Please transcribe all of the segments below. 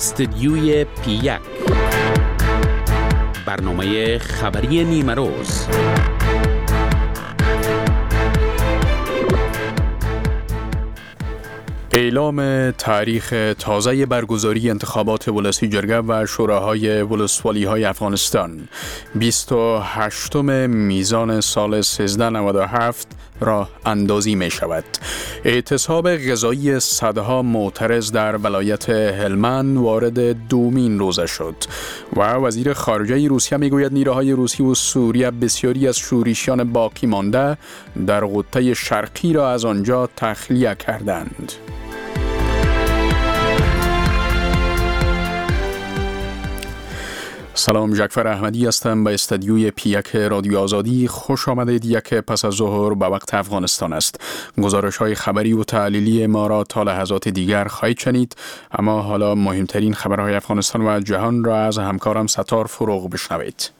استدیوی پی1 برنامه خبری نیمه روز. اعلام تاریخ تازه برگزاری انتخابات ولسی جرگه و شوراهای ولسوالی‌های افغانستان 28 میزان سال 1397 راه اندازی می شود. اعتصاب غذایی صدها معترض در ولایت هلمند وارد دومین روزه شد و وزیر خارجه روسیه می گوید نیروهای روسی و سوریه بسیاری از شورشیان باقی مانده در غوطه شرقی را از آنجا تخلیه کردند. سلام، جعفر احمدی هستم. به استدیوی پی1 رادیو آزادی خوش آمدید. یک پس از ظهر به وقت افغانستان است. گزارش‌های خبری و تحلیلی ما را تا لحظات دیگر خواهید شنید، اما حالا مهمترین خبرهای افغانستان و جهان را از همکارم ستار فروغ بشنوید.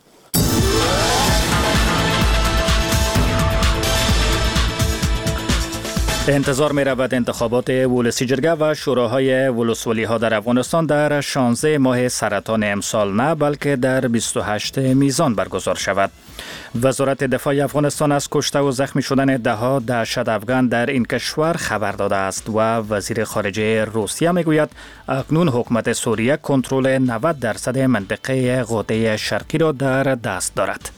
انتظار می رود انتخابات ولسی جرگه و شوراهای ولسوالی ها در افغانستان در 16 ماه سرطان امسال نه بلکه در 28 میزان برگزار شود. وزارت دفاع افغانستان از کشته و زخمی شدن دهها دهشت افغان در این کشور خبر داده است و وزیر خارجه روسیه می گوید اکنون حکومت سوریه کنترل 90% منطقه غوطه شرقی را در دست دارد.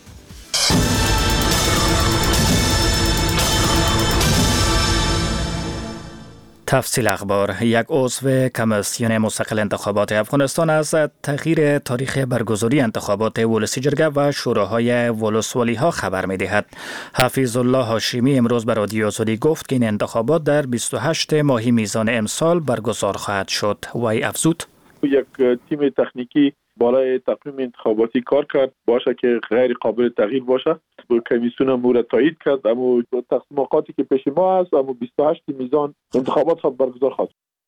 تفصیل اخبار. یک عضو کمیسیون مستقل انتخابات افغانستان از تغییر تاریخ برگزاری انتخابات ولسی جرگه و شوراهای ولسوالی ها خبر می دهد. حفیظ الله هاشمی امروز به رادیو آزادی گفت که این انتخابات در 28 ماه میزان امسال برگزار خواهد شد. وی افزود یک تیم تکنیکی بالای تقویم انتخاباتی کار کرد باشه که غیر قابل تغییر باشه. کمیسیون امور تایید کرد، اما تقسیماتی که پیش ما است، اما 28 میزان انتخابات برگزار خواهد.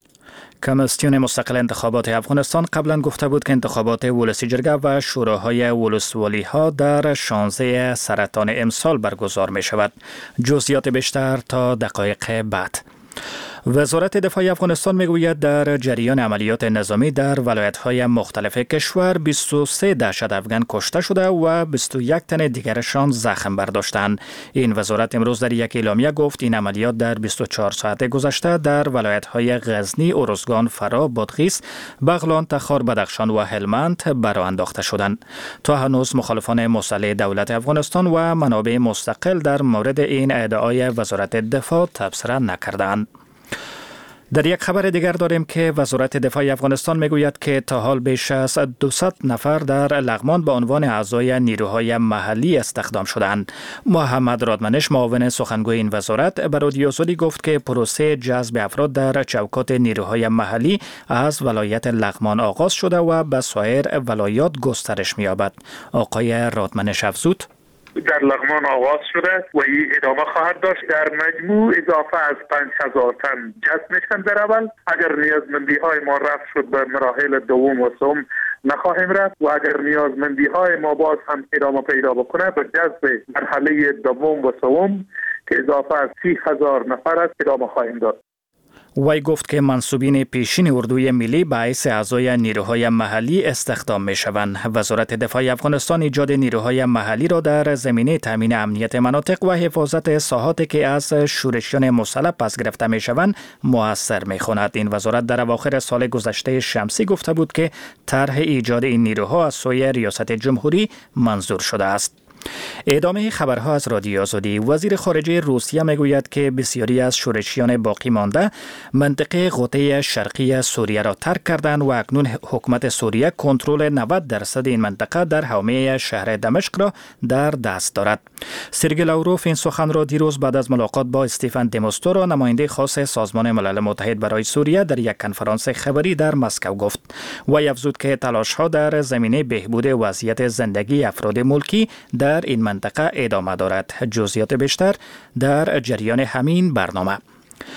کمیسیون مستقل انتخابات افغانستان قبلا گفته بود که انتخابات ولسی جرگه و شوراهای ولسوالی ها در 16 سرطان امسال برگزار می شود. جزئیات بیشتر تا دقایق بعد. وزارت دفاع افغانستان میگوید در جریان عملیات نظامی در ولایت‌های مختلف کشور 23 دهشت افغان کشته شده و 21 تن دیگرشان زخم برداشتند. این وزارت امروز در یک اعلامیه گفت این عملیات در 24 ساعت گذشته در ولایت‌های غزنی، ارزگان، فرا، بادغیس، بغلان، تخار، بدخشان و هلمند برآ انداخته شدند. تا هنوز مخالفان مسلح دولت افغانستان و منابع مستقل در مورد این ادعای وزارت دفاع تبصره نکردند. در یک خبر دیگر داریم که وزارت دفاع افغانستان میگوید که تا حال بیش از 200 نفر در لغمان به عنوان اعضای نیروهای محلی استخدام شدند. محمد رادمنش، معاون سخنگوی این وزارت، به رادیو آزادی گفت که پروسه جذب افراد در چوکات نیروهای محلی از ولایت لغمان آغاز شده و به سایر ولایات گسترش می‌یابد. آقای رادمنش افزود در لغمان آغاز شده و این ادامه خواهد داشت. در مجموع اضافه از 5000 تن جذب میشن در اول. اگر نیازمندی های ما رفت شد به مراحل دوم و سوم نخواهیم رفت و اگر نیازمندی های ما باز هم ادامه پیدا بکنه به جذب مرحله دوم و سوم که اضافه از 30,000 نفر است ادامه خواهیم داد. وی گفت که منصوبین پیشین اردوی ملی باعث اعضای نیروهای محلی استخدام می شوند. وزارت دفاع افغانستان ایجاد نیروهای محلی را در زمینه تامین امنیت مناطق و حفاظت ساحاتی که از شورشیان مسلح پس گرفته می شوند مؤثر می خواند. این وزارت در اواخر سال گذشته شمسی گفته بود که طرح ایجاد این نیروها از سوی ریاست جمهوری منظور شده است. ادامه خبرها از رادیو آزادی. وزیر خارجه روسیه میگوید که بسیاری از شورشیان باقی مانده منطقه غوطه شرقی سوریه را ترک کردند و اکنون حکومت سوریه کنترل 90% این منطقه در حومه شهر دمشق را در دست دارد. سرگئی لاوروف این سخن را دیروز بعد از ملاقات با استیفن دموستورا، نماینده خاص سازمان ملل متحد برای سوریه، در یک کنفرانس خبری در مسکو گفت. وی افزود که تلاش‌ها در زمینه بهبود وضعیت زندگی افراد ملکی در این منطقه ادامه دارد. جزئیات بیشتر در جریان همین برنامه.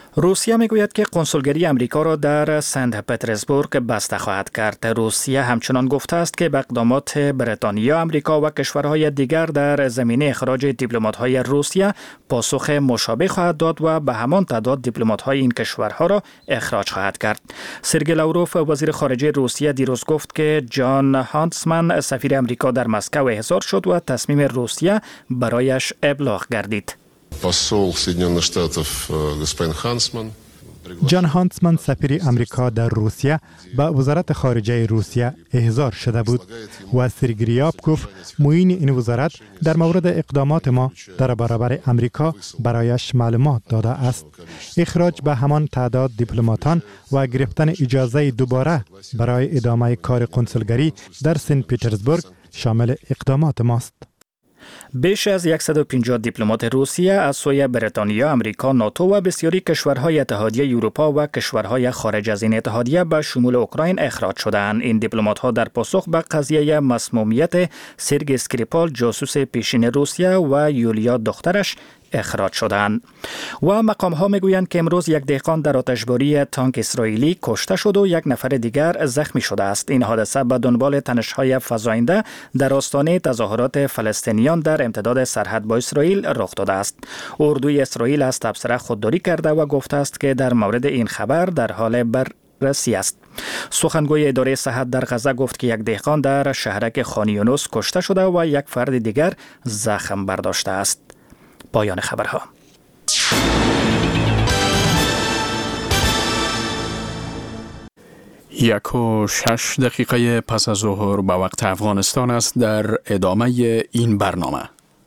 روسیه میگوید که کنسولگری امریکا را در سنت پترزبورگ بسته خواهد کرد. روسیه همچنان گفته است که به اقدامات بریتانیا، امریکا و کشورهای دیگر در زمینه اخراج دیپلمات‌های روسیه پاسخ مشابه خواهد داد و به همان تعداد دیپلمات‌های این کشورها را اخراج خواهد کرد. سرگئی لاوروف وزیر خارجه روسیه دیروز گفت که جان هانتسمن سفیر امریکا در مسکو احضار شد و تصمیم روسیه برایش ابلاغ گردید. جان هانتسمن سفیر امریکا در روسیه به وزارت خارجه روسیه احضار شده بود و سرگئی گفت معین این وزارت در مورد اقدامات ما در برابر امریکا برایش معلومات داده است. اخراج به همان تعداد دیپلماتان و گرفتن اجازه دوباره برای ادامه کار کنسولگری در سنت پترزبورگ شامل اقدامات ماست. بیش از 150 دیپلمات روسیه از سوی بریتانیا، امریکا، ناتو و بسیاری کشورهای اتحادیه اروپا و کشورهای خارج از این اتحادیه به شمول اوکراین اخراج شدند. این دیپلمات‌ها در پاسخ به قضیه مسمومیت سرگئی اسکریپال جاسوس پیشین روسیه و یولیا دخترش اخراج شدند. و مقام‌ها میگویند که امروز یک دهقان در آتشباری تانک اسرائیلی کشته شد و یک نفر دیگر زخمی شده است. این حادثه به دنبال تنش‌های فزاینده در آستانه تظاهرات فلسطینیان در امتداد سرحد با اسرائیل رخ داده است. اردوی اسرائیل از تبصره خودداری کرده و گفته است که در مورد این خبر در حال بررسی است. سخنگوی اداره صحت در غزه گفت که یک دهقان در شهرک خان یونس کشته شده و یک فرد دیگر زخم برداشته است. پایان خبرها. 1:06 پس از ظهر به وقت افغانستان است. در ادامه این برنامه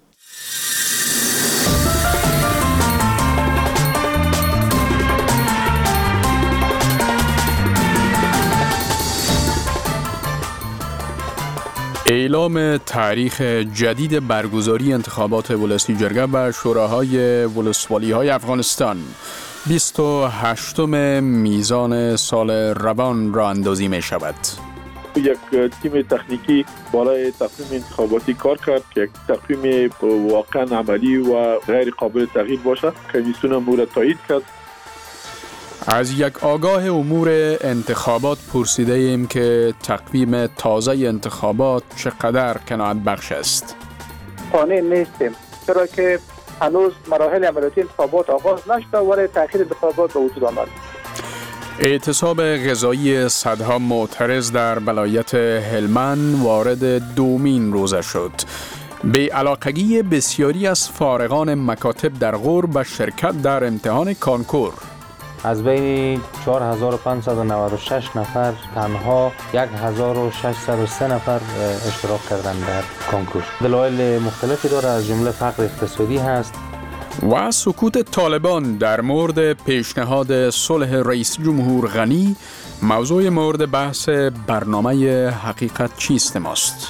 اعلام تاریخ جدید برگزاری انتخابات ولسی جرگه و شوراهای ولسوالی‌های افغانستان 28 میزان سال روان را اندازی می شود. یک تیم تکنیکی بالای تقویم انتخاباتی کار کرد که یک تقویم واقعا عملی و غیر قابل تغییر باشه. کمیسیون امور تایید کرد. از یک آگاه امور انتخابات پرسیده ایم که تقویم تازه انتخابات چقدر قناعت بخش است؟ قانع نیستیم، چرا که هنوز مراحل عملیاتی انتخابات آغاز نشده ولی تأخیر انتخابات به وجود آمد. اعتصاب غذایی صدها معترض در ولایت هلمند وارد دومین روزه شد. به علاقگی بسیاری از فارغان مکاتب در غور به شرکت در امتحان کانکور. از بین 4596 نفر تنها 1603 نفر اشتراک کردند در کنکور. دلایل مختلفی داره، از جمله فقر اقتصادی هست. و سکوت طالبان در مورد پیشنهاد صلح رئیس جمهور غنی موضوع مورد بحث برنامه حقیقت چیست ماست.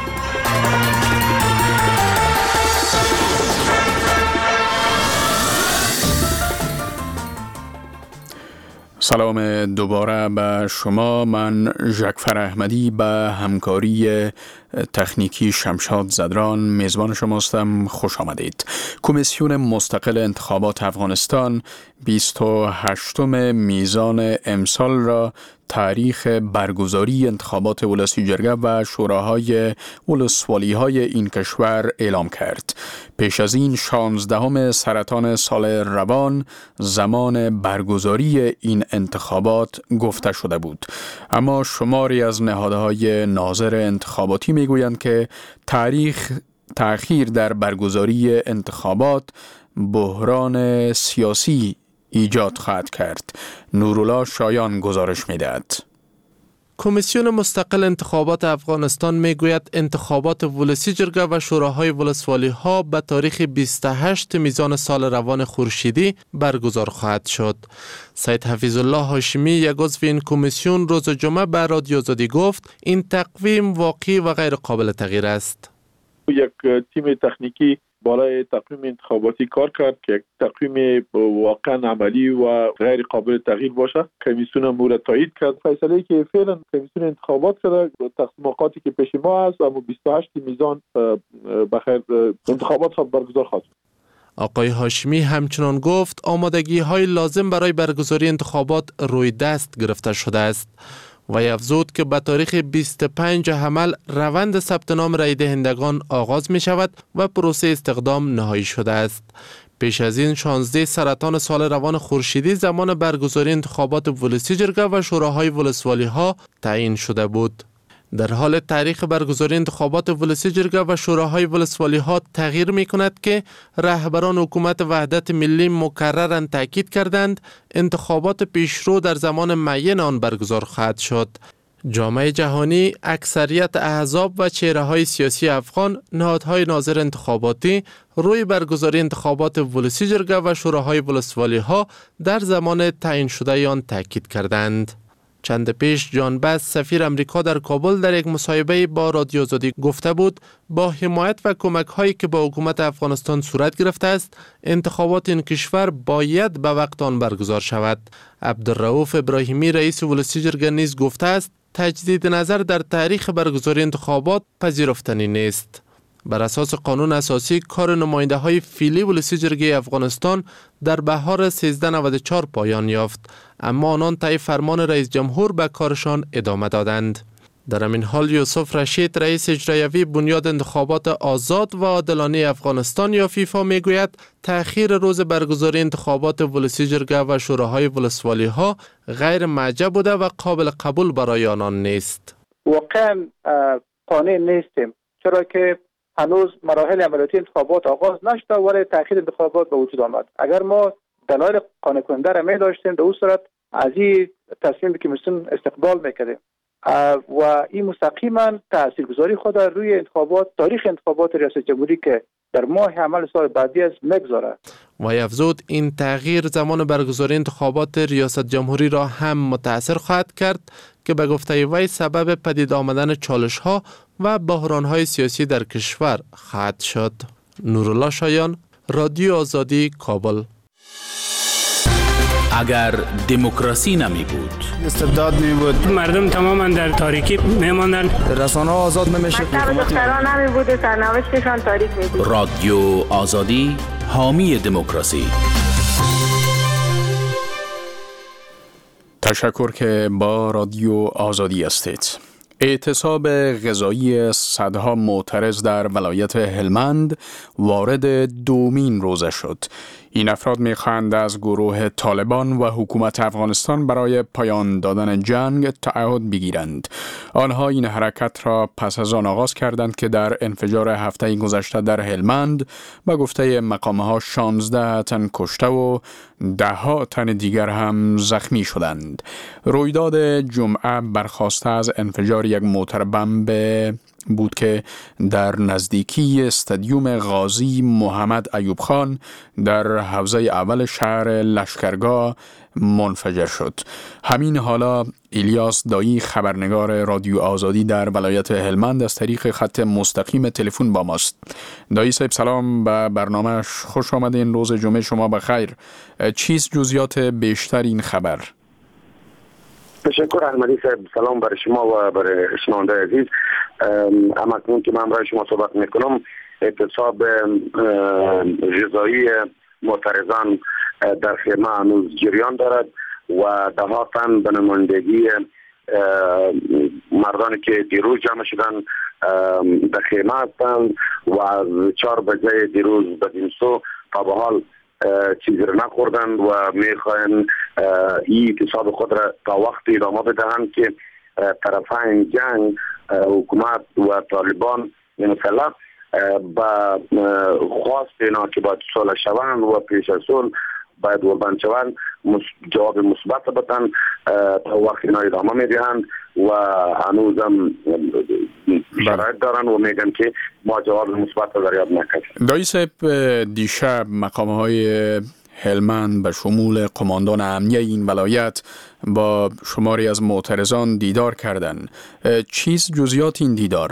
سلام دوباره به شما. من ژکفر احمدی به همکاری تکنیکی شمشاد زدران میزبان شماستم. خوش آمدید. کمیسیون مستقل انتخابات افغانستان 28 میزان امسال را تاریخ برگزاری انتخابات ولسی جرگه و شوراهای ولسوالی‌های این کشور اعلام کرد. پیش از این 16 سرطان سال روان زمان برگزاری این انتخابات گفته شده بود، اما شماری از نهادهای ناظر انتخاباتی میگویند که تأخیر در برگزاری انتخابات بحران سیاسی ایجاد خواهد کرد. نورالله شایان گزارش می‌دهد. کمیسیون مستقل انتخابات افغانستان میگوید انتخابات ولسی جرگه و شوراهای ولسوالی‌ها به تاریخ 28 میزان سال روان خورشیدی برگزار خواهد شد. سید حفیظ الله هاشمی، یک عضو این کمیسیون، روز جمعه به رادیو آزادی گفت این تقویم واقعی و غیر قابل تغییر است. یک تیم تکنیکی بالای تقویم انتخاباتی کار کرد که یک تقویم واقعا عملی و غیر قابل تغییر باشه. کمیسیون امور تایید کرد. فیصله که فعلا کمیسیون انتخابات کرده، تقسیماتی که پیش ما است، اما 28 میزان بخیر انتخابات برگزار خواهد شد. آقای هاشمی همچنان گفت آمادگی های لازم برای برگزاری انتخابات روی دست گرفته شده است. وی افزود که به تاریخ 25 حمل روند ثبت نام رای دهندگان آغاز می شود و پروسه استقدام نهایی شده است. پیش از این 16 سرطان سال روان خورشیدی زمان برگزاری انتخابات ولسی جرگه و شوراهای ولسوالی ها تعیین شده بود. در حال تاریخ برگزاری انتخابات ولسی جرگه و شوراهای ولسوالی ها تغییر می کند که رهبران حکومت وحدت ملی مکرراً تاکید کردند انتخابات پیشرو در زمان معین آن برگزار خواهد شد. جامعه جهانی، اکثریت احزاب و چهره‌های سیاسی افغان نهادهای ناظر انتخاباتی روی برگزاری انتخابات ولسی جرگه و شوراهای ولسوالی ها در زمان تعیین شده آن تاکید کردند. چند پیش جان بس سفیر امریکا در کابل در یک مصاحبه با رادیو آزادی گفته بود با حمایت و کمک هایی که با حکومت افغانستان صورت گرفته است انتخابات این کشور باید به وقت آن برگزار شود. عبدالرؤوف ابراهیمی رئیس ولسی جرگه نیز گفته است تجدید نظر در تاریخ برگزاری انتخابات پذیرفتنی نیست. بر اساس قانون اساسی کار نماینده های فعلی ولسی جرگه افغانستان در بهار 1394 پایان یافت، اما آنان طی فرمان رئیس جمهور به کارشان ادامه دادند. در همین حال یوسف رشید رئیس اجرایوی بنیاد انتخابات آزاد و عادلانه افغانستان یا فیفا میگوید تأخیر روز برگزاری انتخابات ولسی جرگه و شوراهای ولسوالی ها غیر معجب بوده و قابل قبول برای آنان نیست. واقعا قانع نیستیم، چرا که هنوز مراحل عملیاتی انتخابات آغاز نشده ولی تأخیر انتخابات به وجود آمد. اگر ما دلایل قانع کننده را می داشتیم در اون صورت از این تصمیم که میتون استقبال میکردیم و این مستقیما تاثیرگذاری خود روی انتخابات تاریخ انتخابات ریاست جمهوری که در ماه عمل سال بعدی از میگذاره. و افزود این تغییر زمان برگزاری انتخابات ریاست جمهوری را هم متاثر خواهد کرد که به گفته وی سبب پدید آمدن چالش ها و بحران های سیاسی در کشور خواهد شد. نورالله شایان، رادیو آزادی، کابل. اگر دموکراسی نمی بود، استبداد می بود، مردم تماما در تاریکی می ماندن، رسانه آزاد نمیشه، دختران نمی بود و سرنوشتشان تاریک می بود. رادیو آزادی، حامی دموکراسی. تشکر که با رادیو آزادی هستید. اعتصاب غذایی صدها معترض در ولایت هلمند وارد دومین روزه شد. این افراد می‌خواهند از گروه طالبان و حکومت افغانستان برای پایان دادن جنگ تعهد بگیرند. آنها این حرکت را پس از آن آغاز کردند که در انفجار هفته گذشته در هلمند به گفته مقام‌ها 16 تن کشته و 10 تن دیگر هم زخمی شدند. رویداد جمعه برخاسته از انفجار یک موتر بمب بود که در نزدیکی استادیوم غازی محمد ایوب خان در حوزه اول شهر لشکرگاه منفجر شد. همین حالا الیاس دایی خبرنگار رادیو آزادی در ولایت هلمند از طریق خط مستقیم تلفن با ماست. دایی صاحب سلام، به برنامه خوش آمدین. روز جمعه شما بخیر. چیست جزئیات بیشتر این خبر؟ تشکر احمدی صاحب، سلام برای شما و برای شنونده عزیز. همکنون که من برای شما صحبت میکنم اعتصاب غذایی معترضان در خیمه هنوز جریان دارد و 10 تن به نمایندگی مردانی که دیروز جمع شدن در خیمه هستند و از 4 بجه دیروز به سو تا به حال چیزی را نخوردند و میخواهند این اعتصاب خود را تا وقتی ادامه بدهند که طرفین جنگ حکومت و طالبان مسلح با خواست اینا که باید صلح شوند و پیش از صلح باید وربند شوند جواب مثبت بدن تا وقتی اینا ادامه میدهند و هنوز هم شرایط دارن و میگن که ما جواب مثبت دریافت نکردیم. دایی صاحب، دیشب مقام‌های هلمند به شمول قماندان امنیه این ولایت با شماری از معترضان دیدار کردند. چیست جزئیات این دیدار؟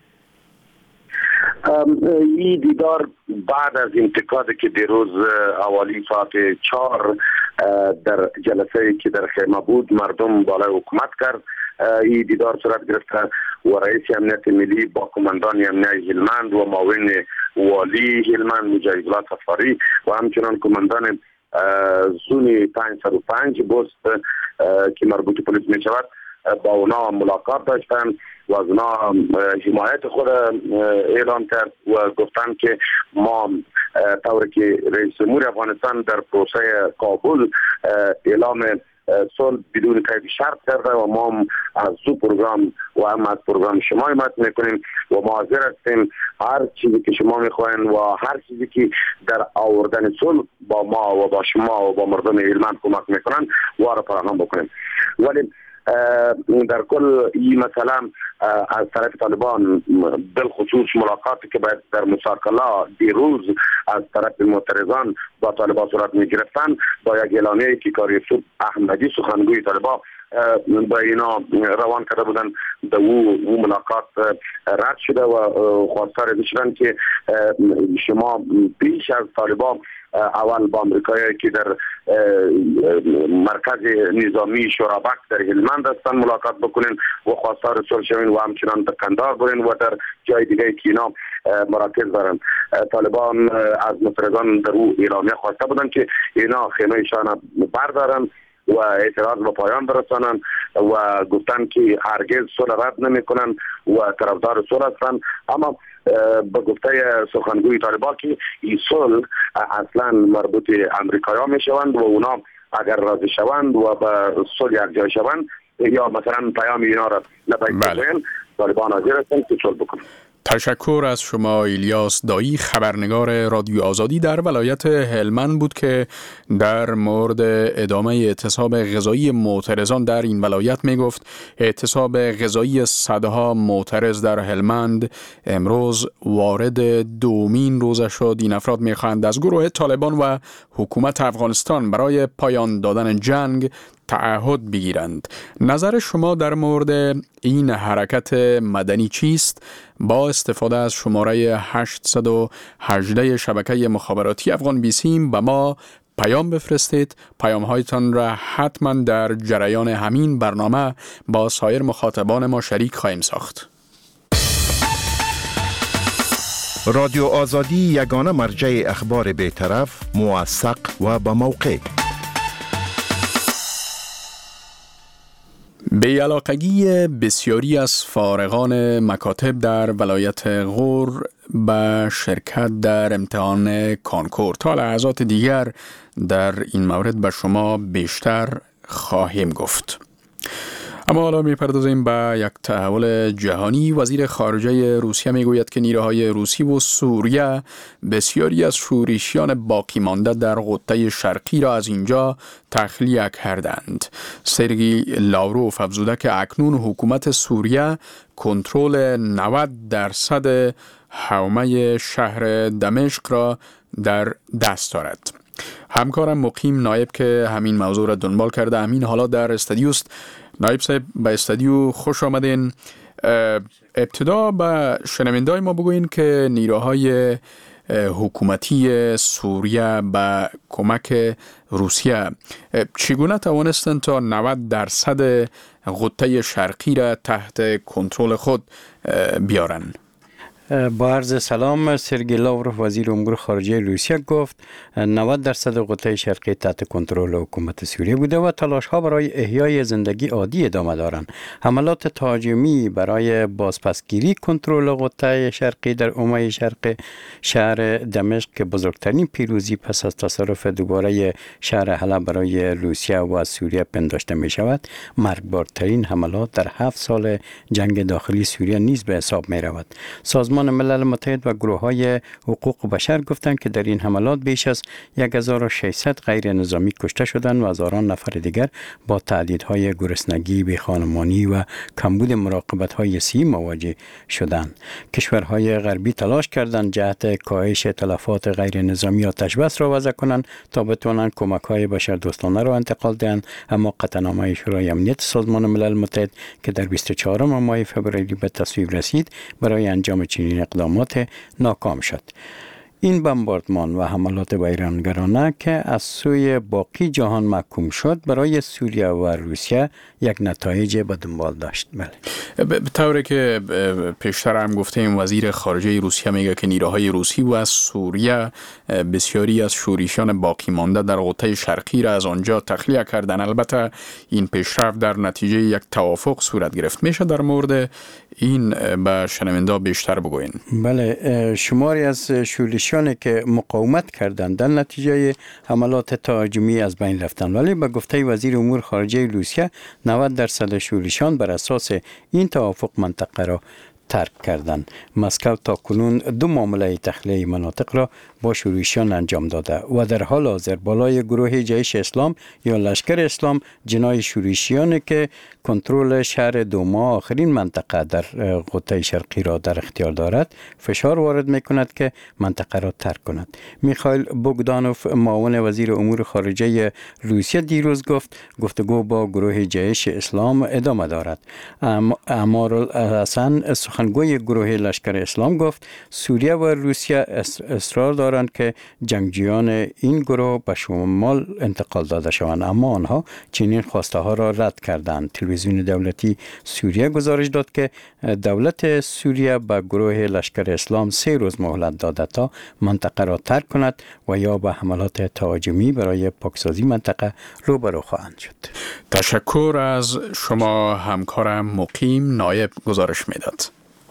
این دیدار بعد از انتقادی که دیروز حوالی ساعت 4 در جلسه که در خیمه بود مردم بالای حکومت کرد این دیدار صورت گرفته و رئیس امنیت ملی با کماندان امنیت هلمند و معاون والی هلمند مجاهد الله صفاری و همچنان کماندان زون 505 بست که مربوط پلیس می شود با اونا ملاقات داشتن و از اونا حمایت خود اعلام کرد و گفتن که ما طوری که رئیس جمهور افغانستان در پروسه کابل اعلام صلح بدون قید شرط کرده و ما از دو پروگرام و هم از پروگرام شما حمایت میکنیم و ما حاضر هستیم هر چیزی که شما میخواین و هر چیزی که در آوردن صلح با ما و با شما و با مردم هلمند کمک میکنن و را فراهم بکنیم. ولی در کل این مثلا از طرف طالبان بالخصوص ملاقاتی که باید در مساکلا دیروز از طرف معترضان با طالبان صورت می گرفتن با یک اعلامیه‌ای که کاری احمدی سخنگوی طالبان با اینا روان کرده بودن در او ملاقات رد شده و خواستار شدن که شما بیش از طالبان اول با امریکایی که در مرکز نظامی شورابک در هلمند هستن ملاقات بکنین و خواستار صلح شوین و همچنان در کندهار برین و در جای دیگه که اینا مراکز دارن. طالبان از معترضان در او اعلامیه خواسته بودن که اینا خیمه ایشان بردارن و اعتراض به پایان برسانن و گفتن که هرگز صلح رد نمیکنن و طرفدار صلح هستن. اما به گفته سخنگوی طالبان که این صلح اصلا مربوط امریکایی‌ها میشوند و اونا اگر راضی شوند و به صلح یک جای شوند یا مثلا پیام اینا را لبیک بگوین طالبان حاضر هستند که صلح بکنند. تشکر از شما الیاس دایی، خبرنگار رادیو آزادی در ولایت هلمند بود که در مورد ادامه اعتصاب غذایی معترضان در این ولایت می گفت. اعتصاب غذایی صدها معترض در هلمند امروز وارد دومین روز شد. این افراد می خواهند از گروه طالبان و حکومت افغانستان برای پایان دادن جنگ تعهد بگیرند. نظر شما در مورد این حرکت مدنی چیست؟ با استفاده از شماره 818 شبکه مخابراتی افغان بیسیم به ما پیام بفرستید. پیام هایتان را حتما در جریان همین برنامه با سایر مخاطبان ما شریک خواهیم ساخت. رادیو آزادی یگانه مرجع اخبار بی‌طرف، موثق و با موقع. بی‌علاقگی بسیاری از فارغان مکاتب در ولایت غور به شرکت در امتحان کانکور. تا لحظات دیگر در این مورد به شما بیشتر خواهیم گفت. اما حالا می‌پردازیم به یک تحول جهانی. وزیر خارجه روسیه میگوید که نیروهای روسی و سوریه بسیاری از شورشیان باقی مانده در قطب شرقی را از اینجا تخلیه کردند. سرگئی لاوروف افزوده که اکنون حکومت سوریه کنترل 90% حومه شهر دمشق را در دست دارد. همکارم مقیم نایب که همین موضوع را دنبال کرده همین حالا در استودیوست. نایب صاحب به استودیو خوش آمدین. ابتدا به شنونده‌های ما بگوین که نیروهای حکومتی سوریه به کمک روسیه چگونه توانستند تا 90% قطب شرقی را تحت کنترل خود بیارن؟ با عرض سلام، سرگئی لاوروف وزیر امور خارجه روسیه گفت 90% قطب شرقی تحت کنترل حکومت سوریه بوده و تلاش ها برای احیای زندگی عادی ادامه دارند. حملات تهاجمی برای بازپسگیری کنترل قطب شرقی در حومه شرق شهر دمشق که بزرگترین پیروزی پس از تصرف دوباره شهر حلب برای روسیه و از سوریه پنداشته می شود، مرگبارترین حملات در 7 سال جنگ داخلی سوریه نیز به حساب می رود. سازمان ملل متحد و گروه‌های حقوق بشر گفتند که در این حملات بیش از 1600 غیر نظامی کشته شدند و هزاران نفر دیگر با تهدیدهای گرسنگی، بی‌خانمانی و کمبود مراقبت‌های صحی مواجه شدند. کشورهای غربی تلاش کردند جهت کاهش تلفات غیر نظامی آتش‌بس را وضع کنند تا بتوانند کمک‌های بشردوستانه را انتقال دهند، اما قطعنامه شورای امنیت سازمان ملل متحد که در 24 ماه فوریه به تصویب رسید برای انجام چنین اقدامات ناکام شد. این بمباردمان و حملات ویرانگرانه که از سوی باقی جهان محکوم شد برای سوریه و روسیه یک نتایج به دنبال داشت. به طوری که پیشتر هم گفتیم وزیر خارجه روسیه میگه که نیروهای روسی و از سوریه بسیاری از شورشیان باقی مانده در قطب شرقی را از آنجا تخلیه کردن. البته این پیشرفت در نتیجه یک توافق صورت گرفت. میشه در مورد این به شنونده بیشتر بگوین؟ بله، شماری از شورشیانی که مقاومت کردند در نتیجه حملات تهاجمی از بین رفتند، ولی به گفته وزیر امور خارجه روسیه 90% شورشیان بر اساس این توافق منطقه را ترک کردند. مسکو تا کنون 2 معامله تخلیه مناطق را با شورشیان انجام داده و در حال حاضر بالای گروه جیش اسلام یا لشکر اسلام جنای شورشیانی که کنترل شهر دوما آخرین منطقه در قطب شرقی را در اختیار دارد فشار وارد میکند که منطقه را ترک کند. میخائیل بوگدانوف معاون وزیر امور خارجه روسیه دیروز گفت گفتگو با گروه جیش اسلام ادامه دارد. امارالحسن سخنگوی گروه لشکر اسلام گفت سوریه و روسیه اصرار دارند که جنگجویان این گروه به شمال انتقال داده شوند، اما آنها چنین خواسته ها را رد کردند. تلویزیون دولتی سوریه گزارش داد که دولت سوریه به گروه لشکر اسلام 3 روز مهلت داده تا منطقه را ترک کند و یا به حملات تهاجمی برای پاکسازی منطقه روبرو خواهند شد. تشکر از شما همکارم مقیم نایب گزارش میداد.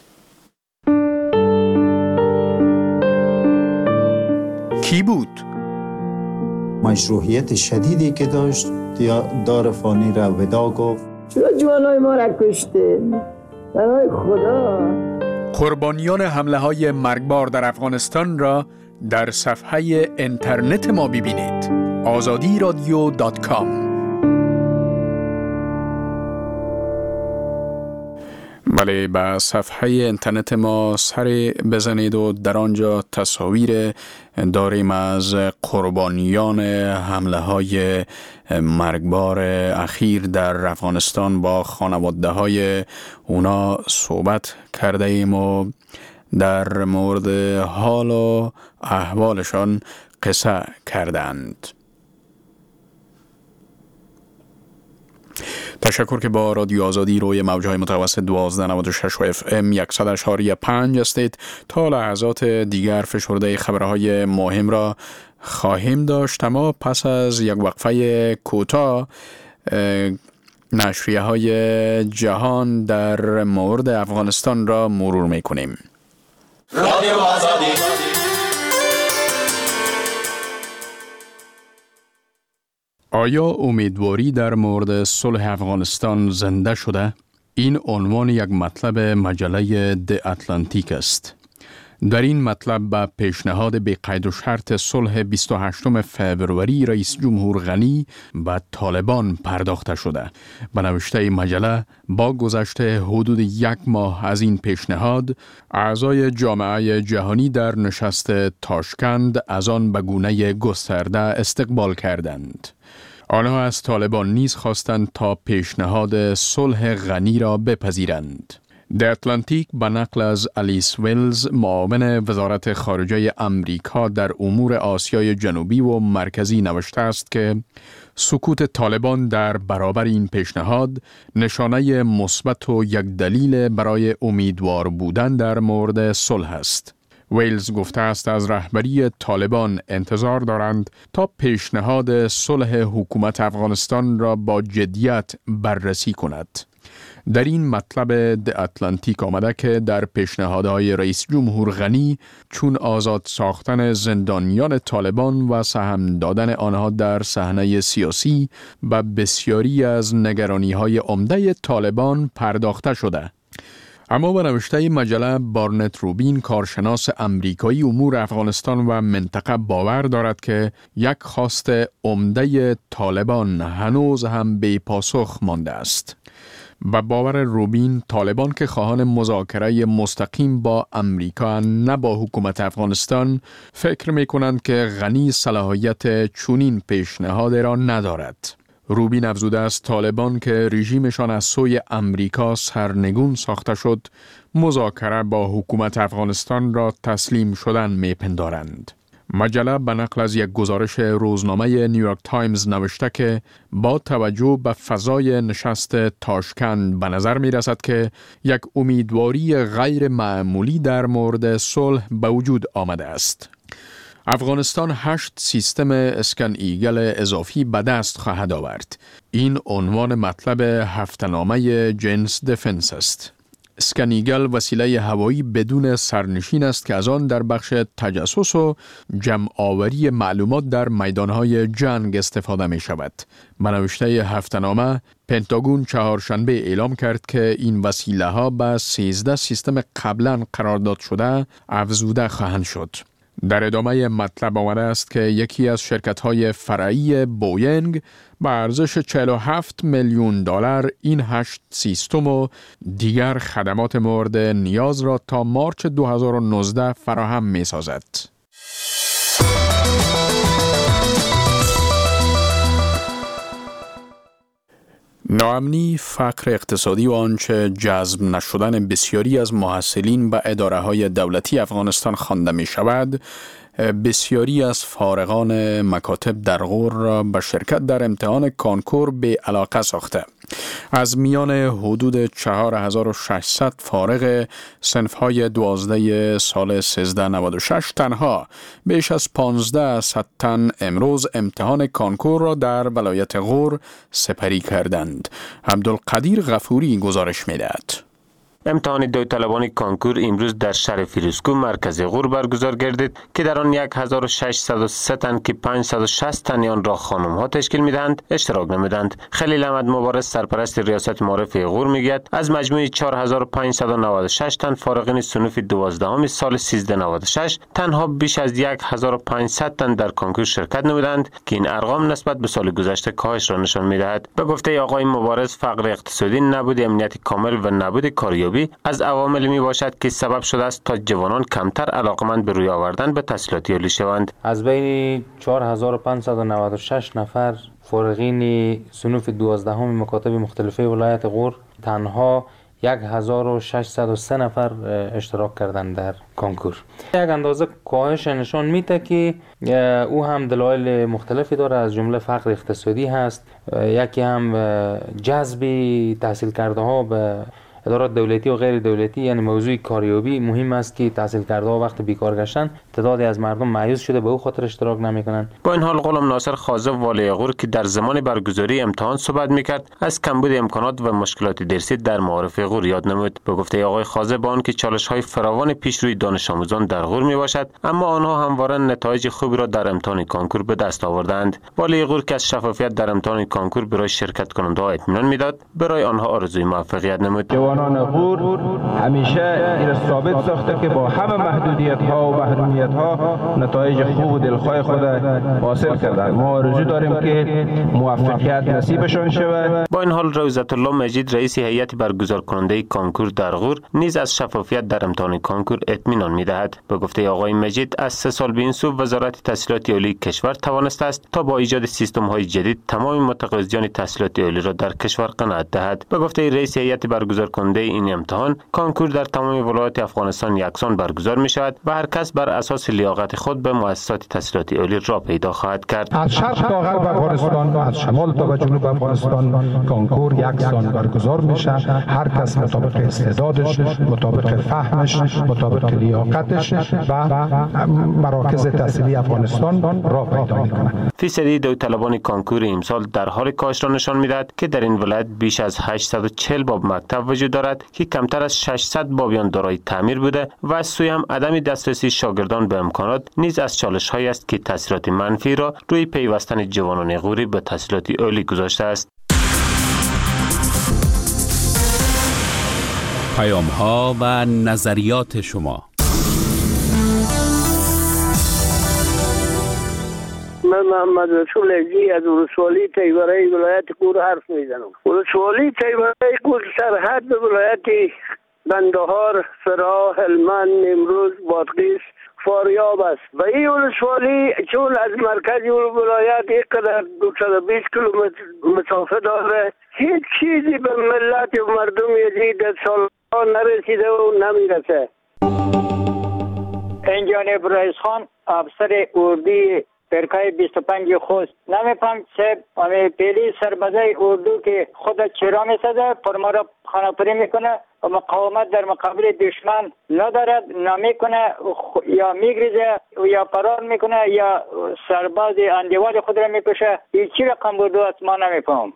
کی بود؟ مشروعیت شدیدی که داشت دار فانی را ودا گفت. چرا جوانای ما را کشته؟ برای خدا. قربانیان حمله های مرگبار در افغانستان را در صفحه اینترنت ما ببینید. azadiradio.com. بله، به صفحه اینترنت ما سر بزنید و در آنجا تصاویر داریم از قربانیان حمله های مرگبار اخیر در افغانستان. با خانواده های اونا صحبت کرده ایم و در مورد حال و احوالشان قصه کردند. تشکر که با رادیو آزادی روی موجهای متوسط 1296 FM 100.5 هستید. تا لحظات دیگر فشرده خبرهای مهم را خواهیم داشت، اما پس از یک وقفه کوتاه نشریه های جهان در مورد افغانستان را مرور میکنیم. رادیو آزادی. آیا امیدواری در مورد صلح افغانستان زنده شده؟ این عنوان یک مطلب مجله د اتلانتیک است. در این مطلب به پیشنهاد به قید و شرط صلح 28 فوریه رئیس جمهور غنی و طالبان پرداخته شده. به نوشته مجله با گذشت حدود 1 ماه از این پیشنهاد، اعضای جامعه جهانی در نشست تاشکند از آن به گونه گسترده استقبال کردند. آنها از طالبان نیز خواستند تا پیشنهاد صلح غنی را بپذیرند. د اتلانتیک به نقل از الیس ویلز، معاون وزارت خارجه امریکا در امور آسیای جنوبی و مرکزی نوشته است که سکوت طالبان در برابر این پیشنهاد نشانه مثبت و یک دلیل برای امیدوار بودن در مورد صلح است. ویلز گفته است از رهبری طالبان انتظار دارند تا پیشنهاد صلح حکومت افغانستان را با جدیت بررسی کند. در این مطلب د اتلانتیک آمده که در پیشنهادهای رئیس جمهور غنی چون آزاد ساختن زندانیان طالبان و سهم دادن آنها در صحنه سیاسی به بسیاری از نگرانی‌های عمده طالبان پرداخته شده. اما به نوشته مجله بارنت روبین، کارشناس امریکایی امور افغانستان و منطقه، باور دارد که یک خواست عمده طالبان هنوز هم بی پاسخ مانده است. به باور روبین، طالبان که خواهان مذاکره مستقیم با امریکا نه با حکومت افغانستان، فکر می کنند که غنی صلاحیت چنین پیشنهاد را ندارد. روبین افزوده است طالبان که رژیمشان از سوی امریکا سرنگون ساخته شد، مذاکره با حکومت افغانستان را تسلیم شدن میپندارند. مجله به نقل از یک گزارش روزنامه نیویورک تایمز نوشته که با توجه به فضای نشست تاشکند به نظر می رسد که یک امیدواری غیر معمولی در مورد صلح به وجود آمده است. افغانستان 8 سیستم اسکن ایگل اضافی به دست خواهد آورد. این عنوان مطلب هفته‌نامه جنس دفنس است. اسکن ایگل وسیله هوایی بدون سرنشین است که از آن در بخش تجسس و جمع آوری معلومات در میدانهای جنگ استفاده می شود. به نوشته هفته‌نامه، پنتاگون چهارشنبه اعلام کرد که این وسیله ها به 13 سیستم قبلا قرارداد شده افزوده خواهند شد. در ادامه مطلب آمده است که یکی از شرکت‌های فرعی بوینگ به ارزش 47 میلیون دلار این 8 سیستم و دیگر خدمات مورد نیاز را تا مارچ 2019 فراهم می‌سازد. ناامنی، فقر اقتصادی و آنچه جذب نشدن بسیاری از محصلین به اداره‌های دولتی افغانستان خوانده می شود، بسیاری از فارغان مکاتب در غور را به شرکت در امتحان کانکور به علاقه ساخته. از میان حدود 4600 فارغ صنف‌های 12 سال 1396 تنها بیش از 1500 تن امروز امتحان کانکور را در ولایت غور سپری کردند. عبدالقدیر غفوری گزارش می‌دهد. امتحان داوطلبان کانکور امروز در شهر فیروزکوه مرکز غور برگزار گردید که در آن 1603 تن که 560 تن آن را خانم‌ها تشکیل می‌دهند اشتراک نمودند. خلیل احمد مبارز سرپرست ریاست معارف غور میگوید از مجموع 4596 تن فارغین صنف 12 سال 1396 تنها بیش از 1500 تن در کانکور شرکت نمودند که این ارقام نسبت به سال گذشته کاهش را نشان می‌دهد. به گفته آقای مبارز، فقر اقتصادی، نبود امنیت کامل و نبود کاریابی از عوامل می باشد که سبب شده است تا جوانان کمتر علاقمند به روی آوردن به تحصیلات عالی شوند. از بین 4596 نفر فارغین صنوف 12 مکاتب مختلفه ولایت غور تنها 1603 نفر اشتراک کردند در کانکور. یک اندازه کاهش نشان میده که او هم دلایل مختلفی داره، از جمله فقر اقتصادی هست، یکی هم جذب تحصیل کرده ها به ادارات دولتی و غیر دولتی، یعنی موضوع کاریابی مهم است که تحصیل کرده ها وقت بیکار گشتن تعدادی از مردم مایوس شده به او خاطر اشتراک نمیکنند. با این حال غلام ناصر خازه والی غور که در زمان برگزاری امتحان صحبت میکرد از کمبود امکانات و مشکلات درسی در معارف غور یاد نمود. به گفته آقای خازه با آنکه چالش‌های فراوان پیش روی دانش آموزان در غور میباشد، اما آنها همواره نتایج خوبی را در امتحان کانکور به دست آوردند. والی غور که از شفافیت در امتحان کانکور برای شرکت کننده ها اطمینان میداد، برای آنها آرزوی موفقیت نمود. جوانان غور همیشه این ثابت ساخته که با همه محدودیت ها و محرومیت ها نتایج خوب و دلخواه خود حاصل کردند. ما آرزو داریم که موفقیت نصیبشان شود. با این حال روزت الله مجید رئیس هیئت برگزار کننده کانکور در غور نیز از شفافیت در امتحان کانکور اطمینان میدهد. به گفته آقای مجید از 3 سال به این سو وزارت تحصیلات عالی کشور توانسته است تا با ایجاد سیستم های جدید تمام متقاضیان تحصیلات عالی را در کشور قناعت دهد. به گفته رئیس هیئت برگزار کننده این امتحان، کانکور در تمام ولایات افغانستان یکسان برگزار می شود و هر کس بر اساس لیاقت خود به مؤسسات تحصیلاتی عالی را پیدا خواهد کرد. از شرق تا غرب افغانستان، از شمال تا به جنوب افغانستان کانکور یکسان برگزار میشه. هر کس مطابق استعدادش، مطابق فهمش، مطابق لیاقتش و مراکز تحصیلی افغانستان را پیدا میکنه. فیصدی داوطلبان کانکور امسال در حال کاهش را نشان میدهد که در این ولایت بیش از 840 باب مکتب وجود دارد که کمتر از 600 بابیان دارای تعمیر بوده و از سوی هم عدم دسترسی شاگردان به امکانات نیز از چالش‌هایی است که تاثیرات منفی را روی پیوستن جوانان غوری به تحصیلات عالی گذاشته است. پیام‌ها و نظریات شما. من محمد رسول عزیزی از ولسوالی تیوره ولایت غور حرف میزنم. ولسوالی تیوره غور سرحد به ولایت قندهار، فراه، هلمند، نیمروز، بادغیس، فاریاب است و این ولسوالی چون از مرکز ولایت اینقدر 220 کیلومتر مسافت داره، هیچ چیزی به ملت و مردم یزید سالها نرسیده و نمیرسه. انجانب رئیس خان افسر اردوی فرقه 25 خوست نمیفهم چه پیلی سربازای اردو که خود چرا میسده پر ما را خانپری میکنه و مقاومت در مقابل دشمن ندارد، نمیکنه یا میگریزه یا فرار میکنه یا سرباز اندیوال خود را میکشه. چی رقم بوده است ما نمیفهم.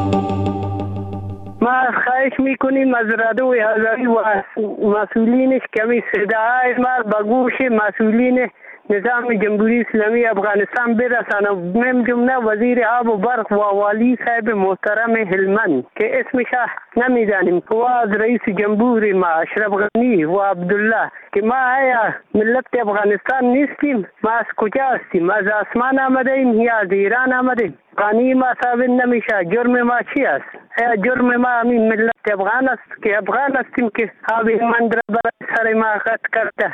ما خواهش میکنیم از رادیو هزاری و مسئولینش کمی صدای ما به گوش مسئولین نظام جمهوری اسلامی افغانستان برسانه، من جمله وزیر آب و برق و والی صاحب محترم هلمند که اسمش نمیدانیم و از رئیس جمهور ما اشرف غنی و عبدالله که ما آیا ملت افغانستان نیستیم؟ ما از کجا هستیم؟ از آسمان آمده ایم یا از ایران آمده ایم؟ غنی ما ثابت نمیشه. جرم ما چی است؟ جرم ما همین ملت افغان است که افغان هستیم که آب هلمند را برای سر ما قطع کرده.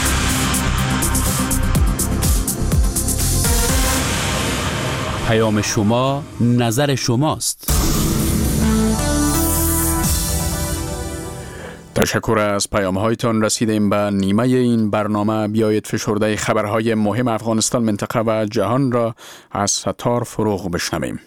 پیام شما نظر شماست. تشکر از پیام هایتان. رسیدیم به نیمه این برنامه. بیایید فشرده خبرهای مهم افغانستان، منطقه و جهان را از ستار فروغ بشنویم.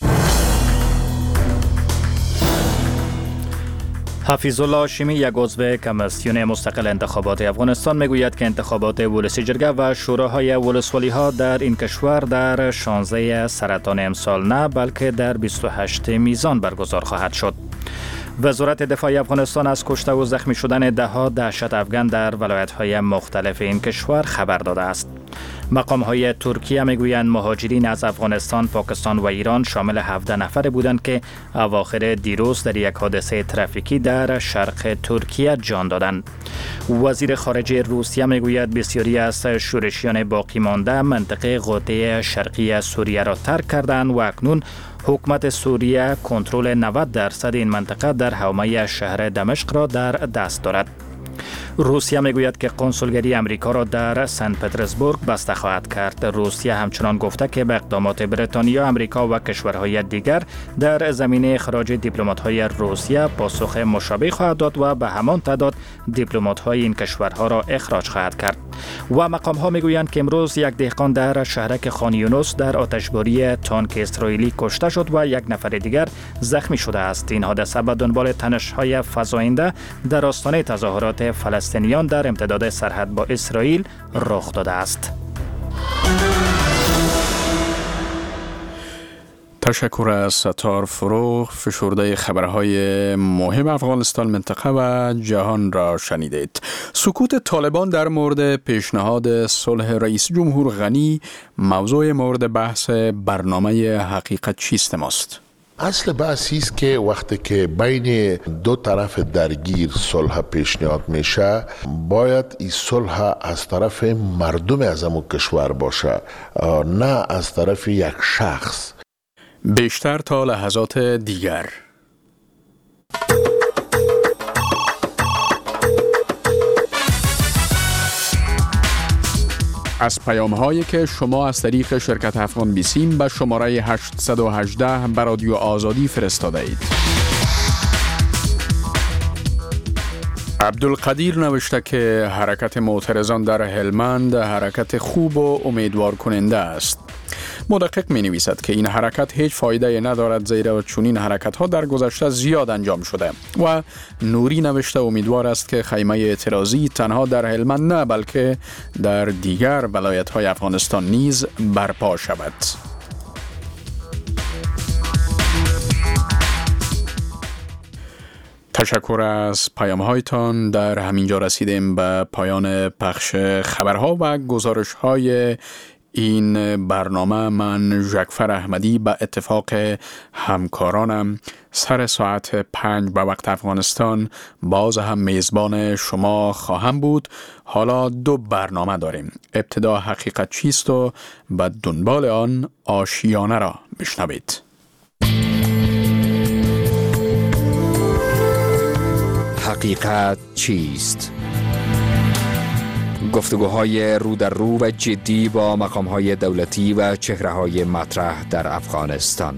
حفیظ الله هاشمی، یک عضو کمیسیون مستقل انتخابات افغانستان، میگوید که انتخابات ولسی جرگه و شوراهای ولسوالی ها در این کشور در 16 سرطان امسال نه بلکه در 28 میزان برگزار خواهد شد. وزارت دفاع افغانستان از کشته و زخمی شدن دهها دهشت افغان در ولایت‌های مختلف این کشور خبر داده است. مقام‌های ترکیه میگویند مهاجرین از افغانستان، پاکستان و ایران شامل 17 نفر بودند که اواخر دیروز در یک حادثه ترافیکی در شرق ترکیه جان دادند. وزیر خارجه روسیه میگوید بسیاری از شورشیان باقی مانده منطقه غوطه شرقی سوریه را ترک کردند و اکنون حکومت سوریه کنترل 90% این منطقه در حومه شهر دمشق را در دست دارد. روسیه میگوید که کنسولگری امریکا را در سن پترزبورگ بسته خواهد کرد. روسیه همچنان گفته که به اقدامات بریتانیا، امریکا و کشورهای دیگر در زمینه اخراج دیپلمات‌های روسیه پاسخ مشابه خواهد داد و به همان تعداد دیپلمات‌های این کشورها را اخراج خواهد کرد. و مقام‌ها میگویند که امروز یک دهقان در شهرک خان یونس در آتشباری تانک اسرائیلی کشته شد و یک نفر دیگر زخمی شده است. این حادثه به دنبال تنش‌های فزاینده در آستانه تظاهرات فلسطینیان در امتداد سرحد با اسرائیل رخ داده است. تشکر از ستار فروغ. فشرده خبرهای مهم افغانستان، منطقه و جهان را شنیدید. سکوت طالبان در مورد پیشنهاد صلح رئیس جمهور غنی موضوع مورد بحث برنامه حقیقت چیست ماست. اصل بحثی است که وقتی که بین دو طرف درگیر صلح پیشنهاد میشه، باید این صلح از طرف مردم از همون کشور باشه، نه از طرف یک شخص. بیشتر تا لحظات دیگر. از پیام هایی که شما از طریق شرکت افغان بیسیم به شماره 818 به رادیو آزادی فرستاده اید. عبدالقدیر نوشته که حرکت معترضان در هلمند حرکت خوب و امیدوار کننده است. مدقق می نویسد که این حرکت هیچ فایده ندارد، زیرا چنین حرکت ها در گذشته زیاد انجام شده. و نوری نوشته امیدوار است که خیمه اعتراضی تنها در هلمند نه بلکه در دیگر ولایت های افغانستان نیز برپا شود. تشکر از پیام هایتان. در همینجا رسیدیم به پایان پخش خبرها و گزارش های این برنامه. من ژکفر احمدی به اتفاق همکارانم سر ساعت 5 به وقت افغانستان باز هم میزبان شما خواهم بود. حالا دو برنامه داریم. ابتدا حقیقت چیست و به دنبال آن آشیانه را بشنوید. حقیقت چیست؟ گفتگوهای رو در رو و جدی با مقامهای دولتی و چهره‌های مطرح در افغانستان.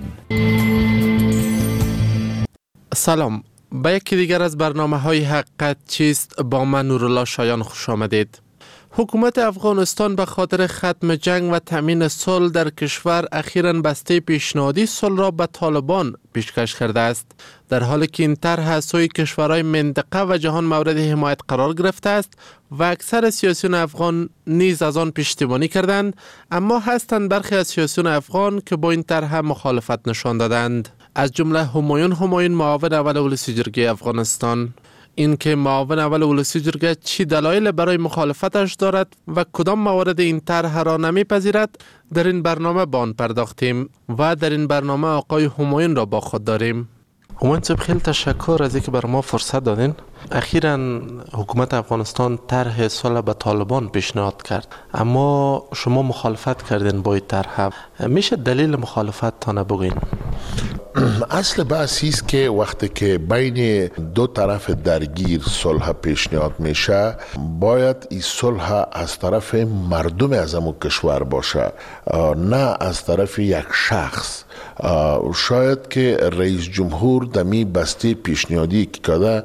سلام، به یکی دیگر از برنامه‌های حقیقت چیست با من نورالله شایان خوش آمدید. حکومت افغانستان به خاطر ختم جنگ و تامین صلح در کشور اخیراً بسته پیشنهادی صلح را به طالبان پیشکش کرده است، در حالی که این طرح از سوی کشورهای منطقه و جهان مورد حمایت قرار گرفته است و اکثر سیاسیون افغان نیز از آن پشتیبانی کردند، اما هستند برخی از سیاسیون افغان که با این طرح مخالفت نشان دادند، از جمله همایون معاون اول ولسی جرگه افغانستان. این که معاون اول ولسی جرگه چی دلایل برای مخالفتش دارد و کدام موارد این طرح را نمیپذیرد، در این برنامه به آن پرداختیم و در این برنامه آقای همایون را با خود داریم. همایون صاحب، خیلی تشکر از اینکه بر ما فرصت دادین. اخیراً حکومت افغانستان طرح صلح به طالبان پیشنهاد کرد، اما شما مخالفت کردین با این طرح. میشه دلیل مخالفت تان بگوین؟ اصل بحث است که وقتی که بین دو طرف درگیر صلح پیشنهاد میشه، باید این صلح از طرف مردم از همون کشور باشه، نه از طرف یک شخص. شاید که رئیس جمهور دمی بسته پیشنهادی که کرده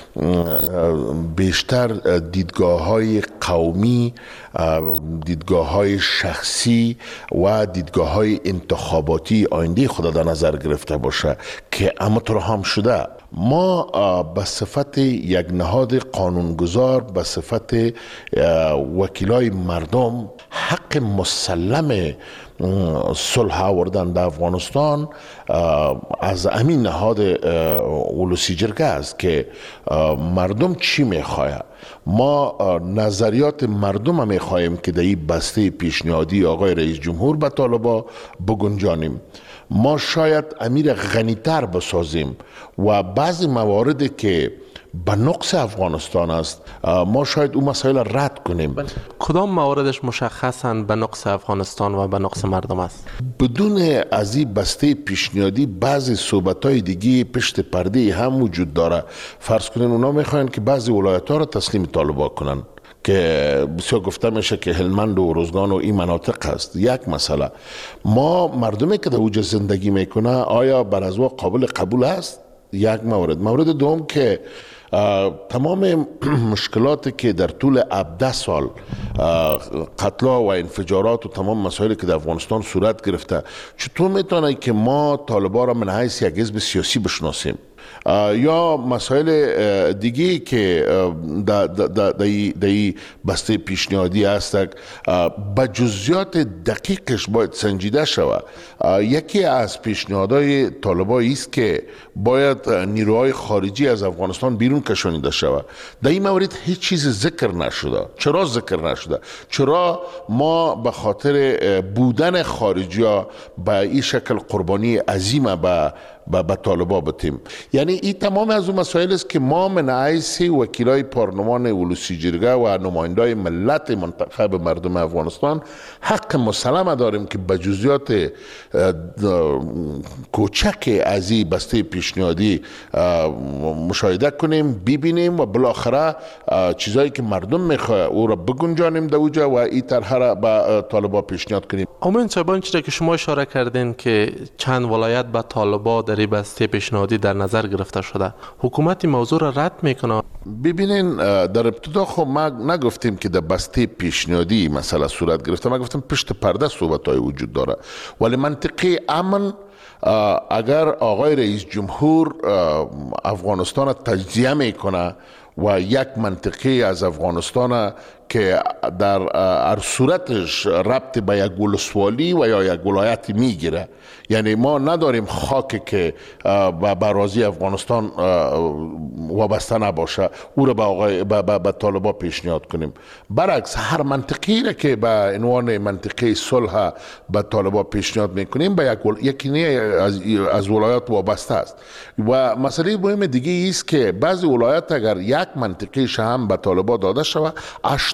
بیشتر دیدگاه های قومی، دیدگاه های شخصی و دیدگاه های انتخاباتی آینده خود در نظر گرفته باشه که اما طور هم شده. ما به صفت یک نهاد قانونگذار، به صفت وکیلای مردم، حق مسلم صلح آوردن در افغانستان از همین نهاد ولسی جرگه است که مردم چی میخواه. ما نظریات مردم هم میخواهیم که در این بسته پیشنهادی آقای رئیس جمهور به طالبا بگنجانیم. ما شاید امیر غنیتر بسازیم و بعضی مواردی که به نقص افغانستان است ما شاید اون مسائل رد کنیم. کدام مواردش مشخصاً به نقص افغانستان و به نقص مردم است؟ بدون از این بسته پیشنهادی بعضی صحبت‌های دیگه پشت پرده هم وجود داره. فرض کنین اونا میخواین که بعضی ولایت‌ها را تسلیم طالبان کنن که بسیار گفته میشه که هلمند و روزگان و این مناطق است. یک مسئله، ما مردمی که در اوج زندگی میکنه آیا بر از قابل قبول است؟ یک مورد دوم که تمام مشکلاتی که در طول 17 سال قتل‌ها و انفجارات و تمام مسائلی که در افغانستان صورت گرفته، چطور میتونه که ما طالبان را من حیث یک حزب سیاسی بشناسیم؟ یا مسائل دیگه که در بسته پیشنهادی هست به جزئیات دقیقش باید سنجیده شود. یکی از پیشنهادهای طالبان است که باید نیروهای خارجی از افغانستان بیرون کشانیده شود. در این مورد هیچ چیز ذکر نشده. چرا ذکر نشده؟ چرا ما به خاطر بودن خارجی ها به این شکل قربانی عظیم به طالبان بتیم؟ یعنی این تمام از اون مسائل است که ما من حیث وکیلای پارلمان ولسی جرگه و نمایندای ملت منتخب مردم افغانستان حق مسلم داریم که به جزئیات کوچک از این بسته پیشنهادی مشاهده کنیم، ببینیم و بالاخره چیزایی که مردم میخواه او را بگنجانیم در اوجا و این طرح را به طالبان پیشنهاد کنیم. همین صاحبان چیزی که شما اشاره کردین که چند ولایت به طالبان در این بسته پیشنهادی در نظر گرفته شده، حکومت این موضوع را رد میکنه؟ ببینین، در ابتدا خب ما نگفتیم که در بسته پیشنهادی مسئله صورت گرفته، ما گفتیم پشت پرده صحبت‌های وجود داره. ولی منطقی امن اگر آقای رئیس جمهور افغانستان تجزیه میکنه و یک منطقه از افغانستان که در هر صورتش ربط به یک ولسوالی و یا یک ولایت میگیره، یعنی ما نداریم خاک که به راضی افغانستان وابسته نباشه او را به طالبان پیشنهاد کنیم. برعکس هر منطقی را که به عنوان منطقه صلح به طالبان پیشنهاد میکنیم به یکی از ولایات وابسته است. و مسئله مهم دیگه است که بعضی ولایت اگر یک منطقه هم به طالبان داده شود،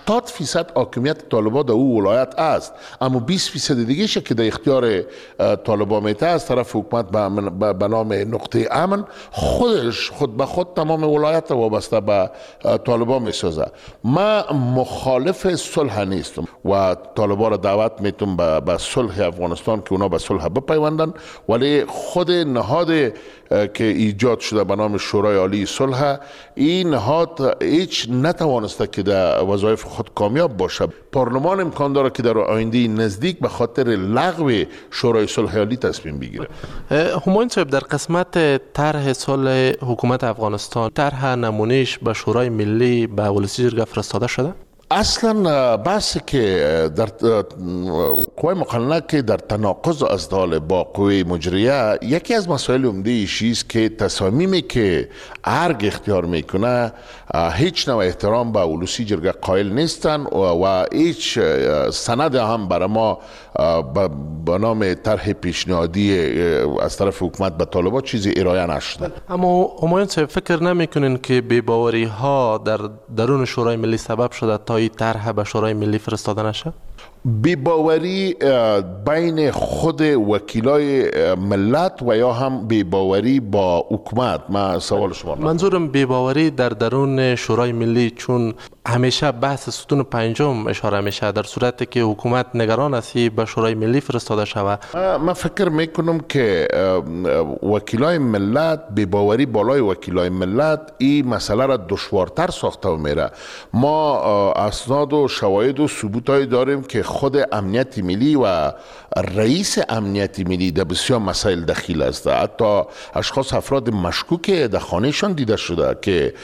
80% حاکمیت طالبان در او ولایت است، اما 20% دیگه که در اختیار طالبان میته از طرف حکومت به نام نقطه امن خود به خود تمام ولایت وابسته به طالبان میسازه. من مخالف صلح نیستم و طالبان را دعوت میتونم به صلح افغانستان که اونا به صلح بپیوندن، ولی خود نهاد که ایجاد شده به نام شورای عالی صلح، این نهاد هیچ نتوانسته که در وظایف خود کامیاب باشه. پارلمان امکان داره که در آینده نزدیک به خاطر لغو شورای صلح عالی تصمیم بگیره. همایون صاحب، در قسمت طرح صلح حکومت افغانستان، طرح نمونهش به شورای ملی به ولسی جرگه فرستاده شده؟ اصلا بحثی که در قوه مقننه که در تناقض است با قوه مجریه، یکی از مسائل عمده ایشیست که تصامیمی که ارگ اختیار میکنه هیچ نوع احترام به ولسی جرگه قائل نیستن و هیچ سند هم برای ما به نام طرح پیشنهادی از طرف حکومت به طالبان چیزی ارائه نشده. اما همایون صاحب، فکر نمیکنین که بی‌باوری ها در درون شورای ملی سبب شده تا این طرح به شورای ملی فرستاده نشه؟ بی‌باوری بین خود وکیلای ملت و یا هم بی‌باوری با حکومت؟ من سوال شما منظورم بی‌باوری در درون شورای ملی، چون همیشه بحث ستون پنجم اشاره میشه در صورتی که حکومت نگران است به شورای ملی فرستاده شود. من فکر میکنم که وکیلای ملت، بی‌باوری بالای وکیلای ملت این مسئله را دشوارتر ساخته میره. ما اسناد و شواهد و ثبوتایی داریم که خود امنیت ملی و رئیس امنیت ملی در بسیار مسائل دخیل است. حتی اشخاص افراد مشکوک در خانهشان دیده شده که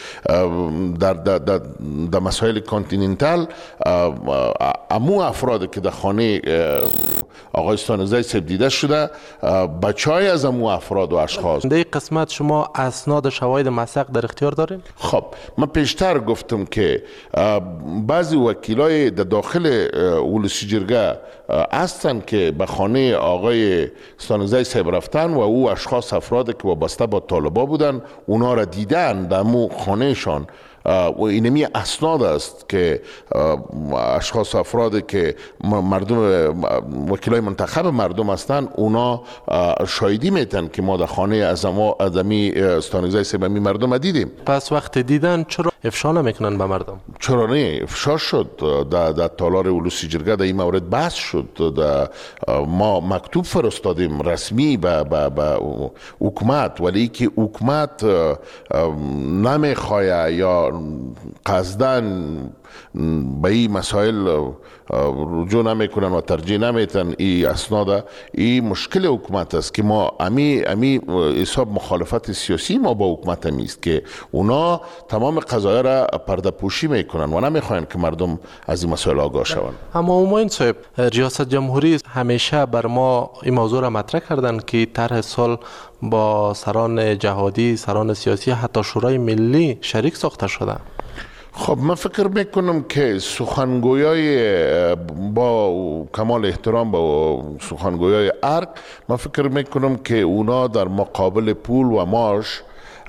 در مسائل کانتیننتال امو افراد که در خانه آقای استانزی صاحب دیده شده بچهای از امو افراد و اشخاص. در این قسمت شما اسناد شواهد مسق در اختیار دارین؟ خب من پیشتر گفتم که بعضی وکیلای در داخل ولسی جرگه هستن که به خانه آقای استانزی صاحب رفتن و او اشخاص افراد که وابسته با طالبان بودن اونا را دیدن در امو خانهشان و اینمی اسناد است که اشخاص افراد که مردم وکیلای منتخب مردم هستند اونا شاهدی میتن که ما در خانه ازمی استانزی سبمی مردم دیدیم. پس وقت دیدن چرا افشا نمیکنن به مردم؟ چرا نه؟ افشا شد در تالار ولسی جرگه در این مورد بحث شد. ما مکتوب فرستادیم رسمی به حکومت، ولی که حکومت نمیخواه یا قصدن به این مسائل رجوع نمیکنن و ترجیح نمیتن این اسناد. این مشکل حکومت است که ما امی حساب مخالفت سیاسی ما با حکومت همیست که اونا تمام قضایا را پرده پوشی میکنن و نمیخواین که مردم از این مسائل آگاه شوند. اما همایون صاحب، ریاست جمهوری همیشه بر ما این موضوع را مطرح کردن که طرح صلح با سران جهادی، سران سیاسی، حتی شورای ملی شریک ساخته شده. خب من فکر میکنم که سخنگویای با کمال احترام با سخنگویای ارگ، من فکر میکنم که اونا در مقابل پول و معاش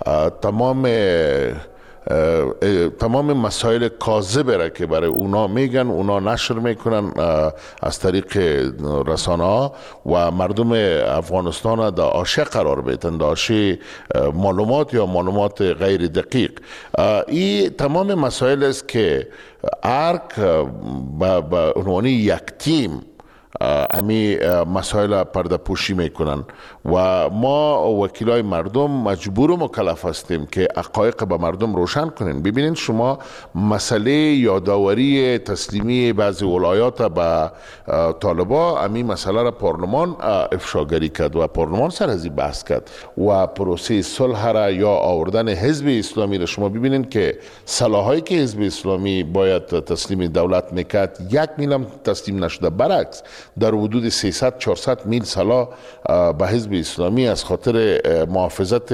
تمام مسائل کاذب را که برای اونا میگن اونا نشر میکنن از طریق رسانه ها و مردم افغانستان در آشه قرار بیتن، در آشه معلومات یا معلومات غیر دقیق. این تمام مسائل است که ارگ به عنوان یک تیم امی مسائل پرده پوشی میکنن و ما وکیلای مردم مجبور و مکلف هستیم که حقایق به مردم روشن کنین. ببینید شما مسئله یادآوری تسلیمی بعضی ولایات به طالبان، امی مسئله را پارلمان افشاگری کرد و پارلمان سر از این بحث کرد و پروسه صلح را یا آوردن حزب اسلامی را شما ببینید که سلاحایی که حزب اسلامی باید تسلیم دولت میکرد 1 میل هم تسلیم نشده، برعکس در حدود 300-400 میل سلاح به حزب اسلامی از خاطر محافظت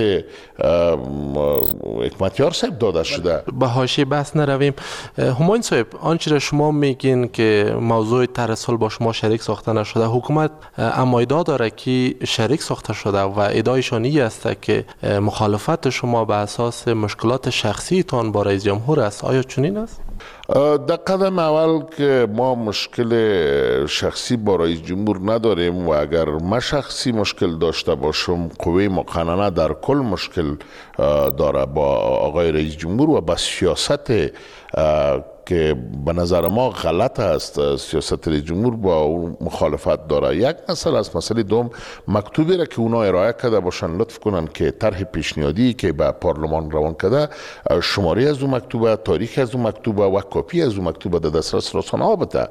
حکمتیار صاحب داده شده. به حاشیه بحث نرویم. همایون صاحب، آنچه را شما میگین که موضوع طرح صلح با شما شریک ساخته نشده، حکومت اما ادعا داره که شریک ساخته شده و ادعایشان این است که مخالفت شما به اساس مشکلات شخصی تان با رئیس جمهور است. آیا چنین است؟ در قدم اول که ما مشکل شخصی با رئیس جمهور نداریم و اگر ما شخصی مشکل داشته باشم قوه مقننه در کل مشکل داره با آقای رئیس جمهور و با سیاست که به نظر ما غلط است. سیاست رئیس جمهور با اون مخالفت داره. یک مسئله است. مسئله دوم مکتوبی را که اونا ارائه کرده باشن لطف کنن که طرح پیشنهادی که به پارلمان روان کرده شماره از اون مکتوبه، تاریخ از اون مکتوبه و کپی از اون مکتوبه در دسترس رسانه‌ها بده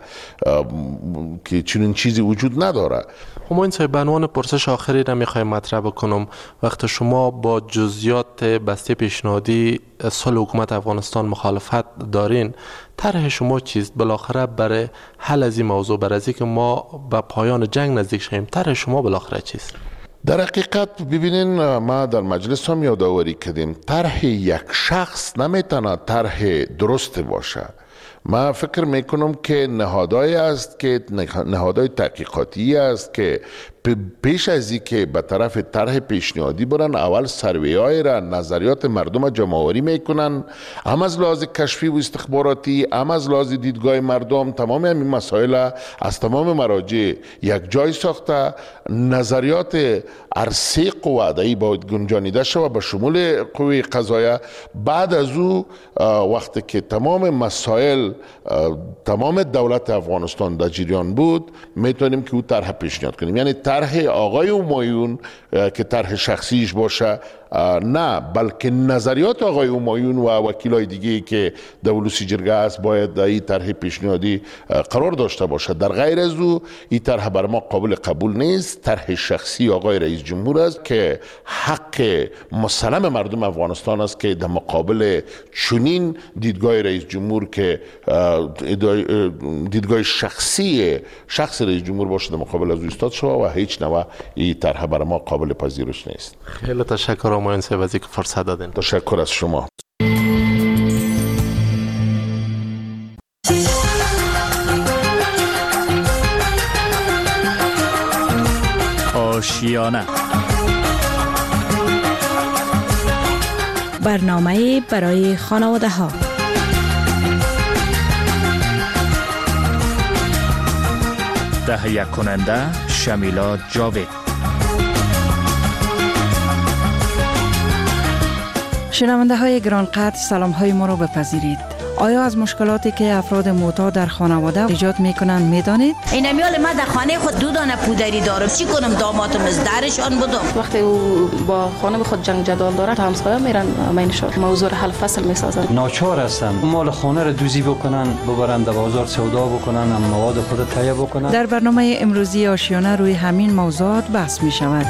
که چنین چیزی وجود نداره. همین صاحب به عنوان پرسش آخری را میخوایم مطرح بکنم. وقتی شما با جزئیات بسته پیشنهادی صلح حکومت افغانستان مخالفت دارین، طرح شما چیست بالاخره برای حل از این موضوع، برای از اینکه ما به پایان جنگ نزدیک شویم؟ طرح شما بالاخره چیست؟ در حقیقت ببینین ما در مجلس هم یادآوری کردیم طرح یک شخص نمیتونه طرح درست باشه. ما فکر میکنم که نهادهای است که نهادهای تحقیقاتی است که پیش از این که به طرف طرح پیشنهادی برن اول سروی‌های را نظریات مردم جمع‌آوری میکنن، هم از لحاظ کشفی و استخباراتی هم از لحاظ دیدگاه مردم تمام این مسائل از تمام مراجع یک جای ساخته نظریات ارسی قوه ادعی باید گنجانیده شود به شمول قوه قضاییه. بعد از او وقتی که تمام مسائل تمام دولت افغانستان در جریان بود میتونیم که او طرح پیشنهاد کنیم. یعنی طرح آقای همایون که طرح شخصیش باشه نه، بلکه نظریات آقای همایون و وکیلای دیگه که در ولوسی جرگه است باید در این طرح پیشنهادی قرار داشته باشه. در غیر از او این طرح بر ما قابل قبول نیست. طرح شخصی آقای رئیس جمهور است که حق مسلم مردم افغانستان است که در مقابل چنین دیدگاه رئیس جمهور که دیدگاه شخصی شخص رئیس جمهور باشه در مقابل از او ایستاد شود و هیچ نوع این طرح بر ما قابل پذیرش نیست. خیلی تشکر همایون صاحب از اینکه فرصت دادین. تشکر از شما. آشیانه برنامه برای خانواده ها. تهیه کننده شمیلا جاوید. شنونده های گرانقدر سلام های ما را بپذیرید. آیا از مشکلاتی که افراد معتاد در خانواده ایجاد میکنن میدانید؟ این میال ما در خانه خود دو دانه پودری دارم، چی کنم؟ دامادم از درشان بودم. وقتی او با خانه خود جنگ جدال داره همسایه میرن مینشون موضوع حل فصل میسازن. ناچار هستن مال خانه را دوزی بکنن، ببرن در بازار سودا بکنن، هم مواد خود تهیه بکنن. در برنامه امروزی آشیانه روی همین موضوعات بحث می شود.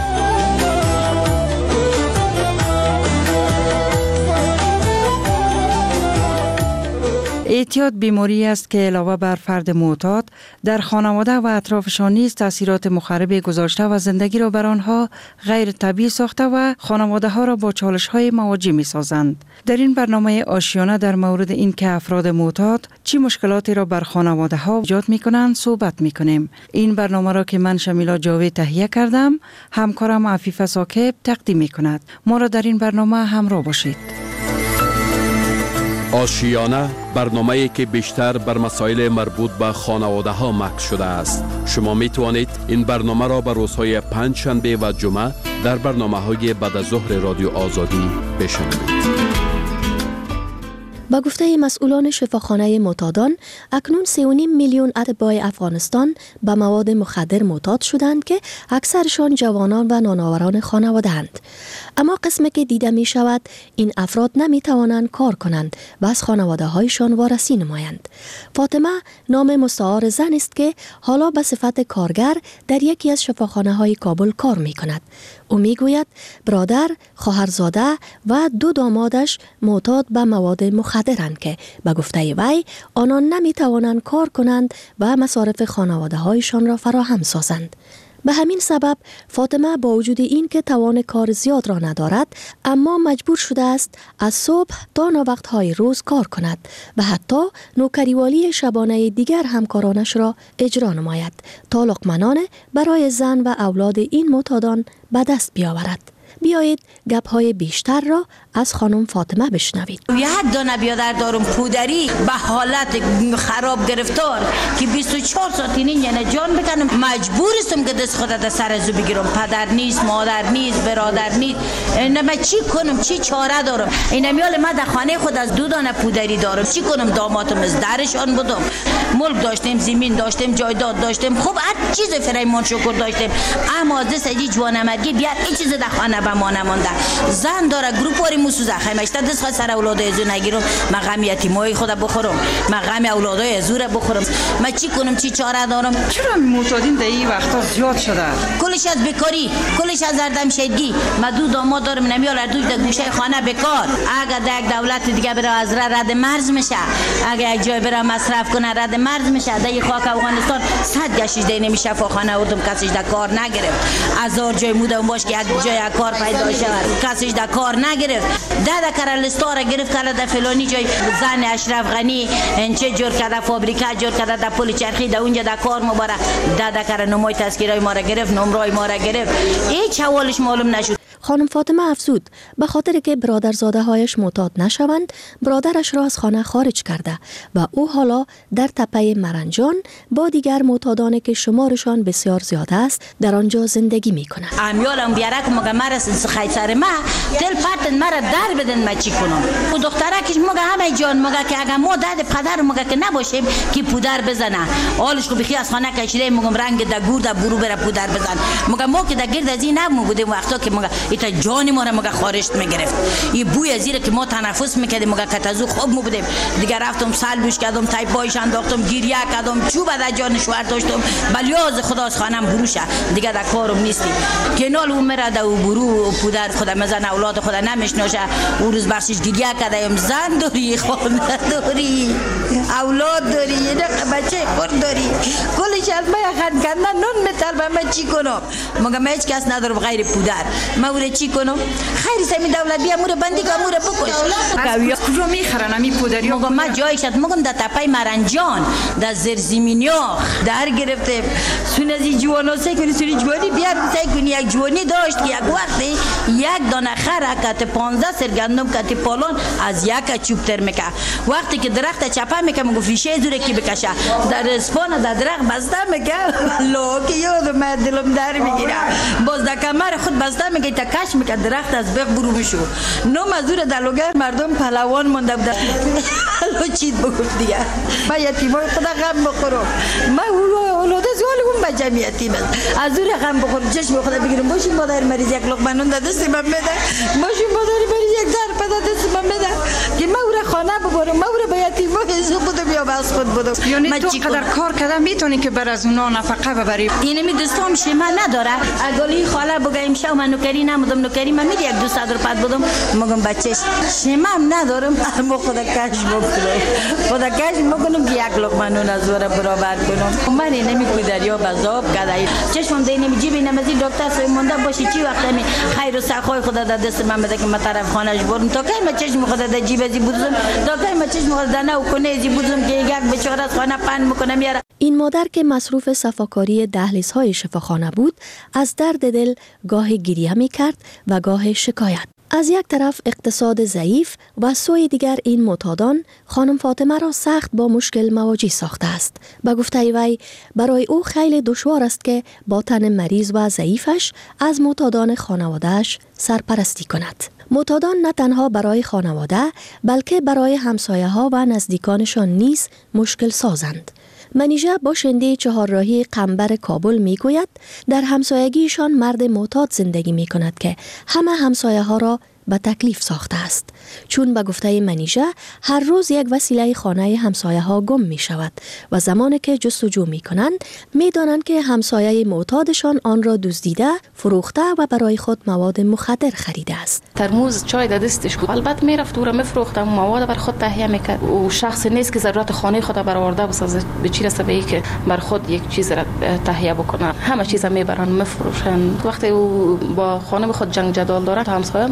اعتیاد بیماری است که علاوه بر فرد معتاد در خانواده و اطرافشان نیز تاثیرات مخرب گذاشته و زندگی را بر آنها غیر طبیعی ساخته و خانواده ها را با چالش های مواجه می سازند. در این برنامه آشیانه در مورد این که افراد معتاد چی مشکلاتی را بر خانواده ها ایجاد می کنند صحبت می کنیم. این برنامه را که من شمیلا جاوید تهیه کردم، همکارم عفیفه ساکب تقدیم می کند. ما را در این برنامه همراه باشید. آشیانه برنامه‌ای که بیشتر بر مسائل مربوط به خانواده ها مکس شده است. شما می توانید این برنامه را به روزهای پنج شنبه و جمعه در برنامه‌های بعد از ظهر رادیو آزادی بشنوید. با گفته مسئولان شفاخانه معتادان، اکنون 3.5 میلیون اتباع افغانستان به مواد مخدر معتاد شدند که اکثرشان جوانان و نانآوران خانواده‌اند. اما قسمی که دیده می شود این افراد نمی توانند کار کنند و از خانواده هایشان وارسی نمایند. فاطمه نام مستعار زن است که حالا به صفت کارگر در یکی از شفاخانه های کابل کار می کند. او می گوید برادر، خواهرزاده و 2 دامادش معتاد به مواد مخدرند که به گفته وی آنان نمی توانند کار کنند و مصارف خانواده هایشان را فراهم سازند. به همین سبب فاطمه با وجود این که توان کار زیاد را ندارد اما مجبور شده است از صبح تا ناوقت‌های روز کار کند و حتی نوکریوالی شبانه دیگر همکارانش را اجرا نماید تا لقمه‌نان برای زن و اولاد این معتادان به دست بیاورد. بیایید گپ‌های بیشتر را از خانم فاطمه بشنوید. یک دانه بیادر دارم پودری به حالت خراب گرفتار که 24 ساعت اینجا جان بکنم، مجبور استم که دست خود در سر زو بگیرم. پدر نیست، مادر نیست، برادر نیست. من چی کنم؟ چی چاره دارم؟ این میال ما در خانه خود از 2 دانه پودری دارم. چی کنم؟ دامادم از درشان بودم. ملک داشتیم، زمین داشتیم، جایداد داشتیم، خب هر چیز فرایمان شکر داشتیم. اما از دست اجی جوانمرگی بیار این چیز در خانه به ما نمانده. زن داره گروپاری موسوزه خیمشته دست خود سر اولادای ازو نگیرم. من غم یتیمای خود بخورم، من غم اولادای ازو را بخورم. من چی کنم؟ چی چاره دارم؟ چرا معتادین در این وقتا زیاد شده؟ کلش از بیکاری، کلش از زردمشدگی. من 2 داماد دارم، نمیال هر دوش در گوشه خانه بیکار. اگر در یک دولت دیگه بره از رد مرز میشه، اگر یک جای بره مصرف کنه رد مرز میشه. در این خاک افغانستان 100 گشت دی نمیشه خانه اودم کسیش در کار نگرفت. 1000 جای مودم باش که یک جای کار پیدا شود، کسیش در کار نگرفت. ده کار لستار گرفت کلا در فلانی جای زن اشرف غنی چه جور کرده فابریکه جور کرده در پل چرخی در اونجا در کار مبارک. ده کار نمای تذکیرای ما را گرفت، نمرای ما را گرفت. هیچ حوالش معلوم نشد. خانم فاطمه افزود به خاطر که برادرزاده هایش معتاد نشوند برادرش را از خانه خارج کرده و او حالا در تپه مرنجان با دیگر معتادانی که شمارشان بسیار زیاد است در آنجا زندگی می کند. امیالم بیارک مگه مرا خیسر ما دل پرتن مرا در بدن ما چی کنم؟ و دخترکش مگه همه جان مگه که اگه ما داد پدر مگه که نباشیم که پودر بزنه. حالش کو بخی از خانه کشیده مگم رنگ د گور د برو بره پودر بزن. مگه ما که د گرد از این نبم بودیم وقتا که مگه ایتا جان ما را مگه خارج میگرفت. این بوی از زیر که ما تنفس میکردیم مگه کتازو خوب مو بودیم. دیگه رفتم سلبش کردم تایپایش انداختم گریه کردم چوب از جان شوهر داشتم بلیاز خدا از خانم بروشه دیگه در کارم نیستی. کنال اون مرا در برو پودر خدا مزن اولاد خدا نمیشناشه. اون روز بخشش گریه کردم زن داری خانه داری اولاد داری یه بچه خود داری کلش از ما خند کردن نون میطلبم من چی کنم؟ مگه من هیچ کس ندارم غیر پودر. من چی کنم؟ خیر سمی دولت بیا مور بندی که مور بکش. کجا میخرن امی پودری؟ مگه ما جایش مگم در تپه مرنجان در زرزمینیا در گرفته. سون از این جوانا سه کنی سونی جوانی بیار سه کنی یک جوانی داشت که یک وقتی یک دانه خر کت 15 سر گندم کت پالان از یک چوب تر میکه. وقتی که درخت چپه میکه مگه فیشه زوره کی بکشه در اسپان در درخت بسته میکه لوکی یادم دلم در میگیره. باز در کمر خود بسته میگه تا کش میکرد درخت از بغ برو میشو. نو مزور دلوگر مردم پهلوان مونده بوده. لو چیت بگفت دیگه با یتیمای خدا غم بخورم. من اولاد زوال اون با جمعیتی بس از اون غم بخورم چشم خدا بگیرم باشیم مادر مریض یک لقمه نون دست من بده. باشیم مادر مریض یک در پدا دست من بده که من او را خانه ببرم. من او را با یتیمای زو بودم یا بس خود بودم. یعنی تو قدر کار کردم میتونی که بر از اونا نفقه ببری؟ اینمی دستام شما نداره. اگلی خاله بگم شو من نوکری نمودم نوکری من میری یک 200 روپیه بودم مگم بچهش شما ندارم. اما خدا کش بکنم خدا کش بکنم که یک لقمه نون از ور برابر کنم. من اینمی پودریا بزاب کردم چشمم دینم جیب نمازی دکتر سوی مونده باشی چی وقت می خیر و سخای خدا در دست من بده که من طرف خانهش برم تا کی من چشم خدا در جیب ازی بودم تا کی من چشم خدا نه و کنه ازی بودم که یک بیچاره از خانه پن میکنم میاره. این مادر که مصروف صفاکاری دهلیزهای شفاخانه بود از درد دل گاه گریه می کرد و گاه شکایت. از یک طرف اقتصاد ضعیف و سوی دیگر این معتادان خانم فاطمه را سخت با مشکل مواجه ساخته است. به گفته وی برای او خیلی دشوار است که با تن مریض و ضعیفش از معتادان خانواده‌اش سرپرستی کند. معتادان نه تنها برای خانواده بلکه برای همسایه ها و نزدیکانشان نیز مشکل سازند. منیژه باشنده چهارراهی قنبر کابل می گوید در همسایگیشان مرد معتاد زندگی می کند که همه همسایه ها را به تکلیف ساخته است. چون به گفته منیژه هر روز یک وسیله خانه همسایه ها گم می شود و زمانی که جستجو می کنند می دانند که همسایه معتادشان آن را دزدیده، فروخته و برای خود مواد مخدر خریده است. ترموز چای در دستش بود. البته می رفت او را می فروخت و مواد بر خود تهیه می کرد. او شخص نیست که ضرورت خانه خود برآورده بسازه به چی رسه به ای که بر خود یک چیز را تهیه بکنه. همه چیز می برن می فروشن. وقتی او با خانه خود جنگ جدال داره همسایه میرن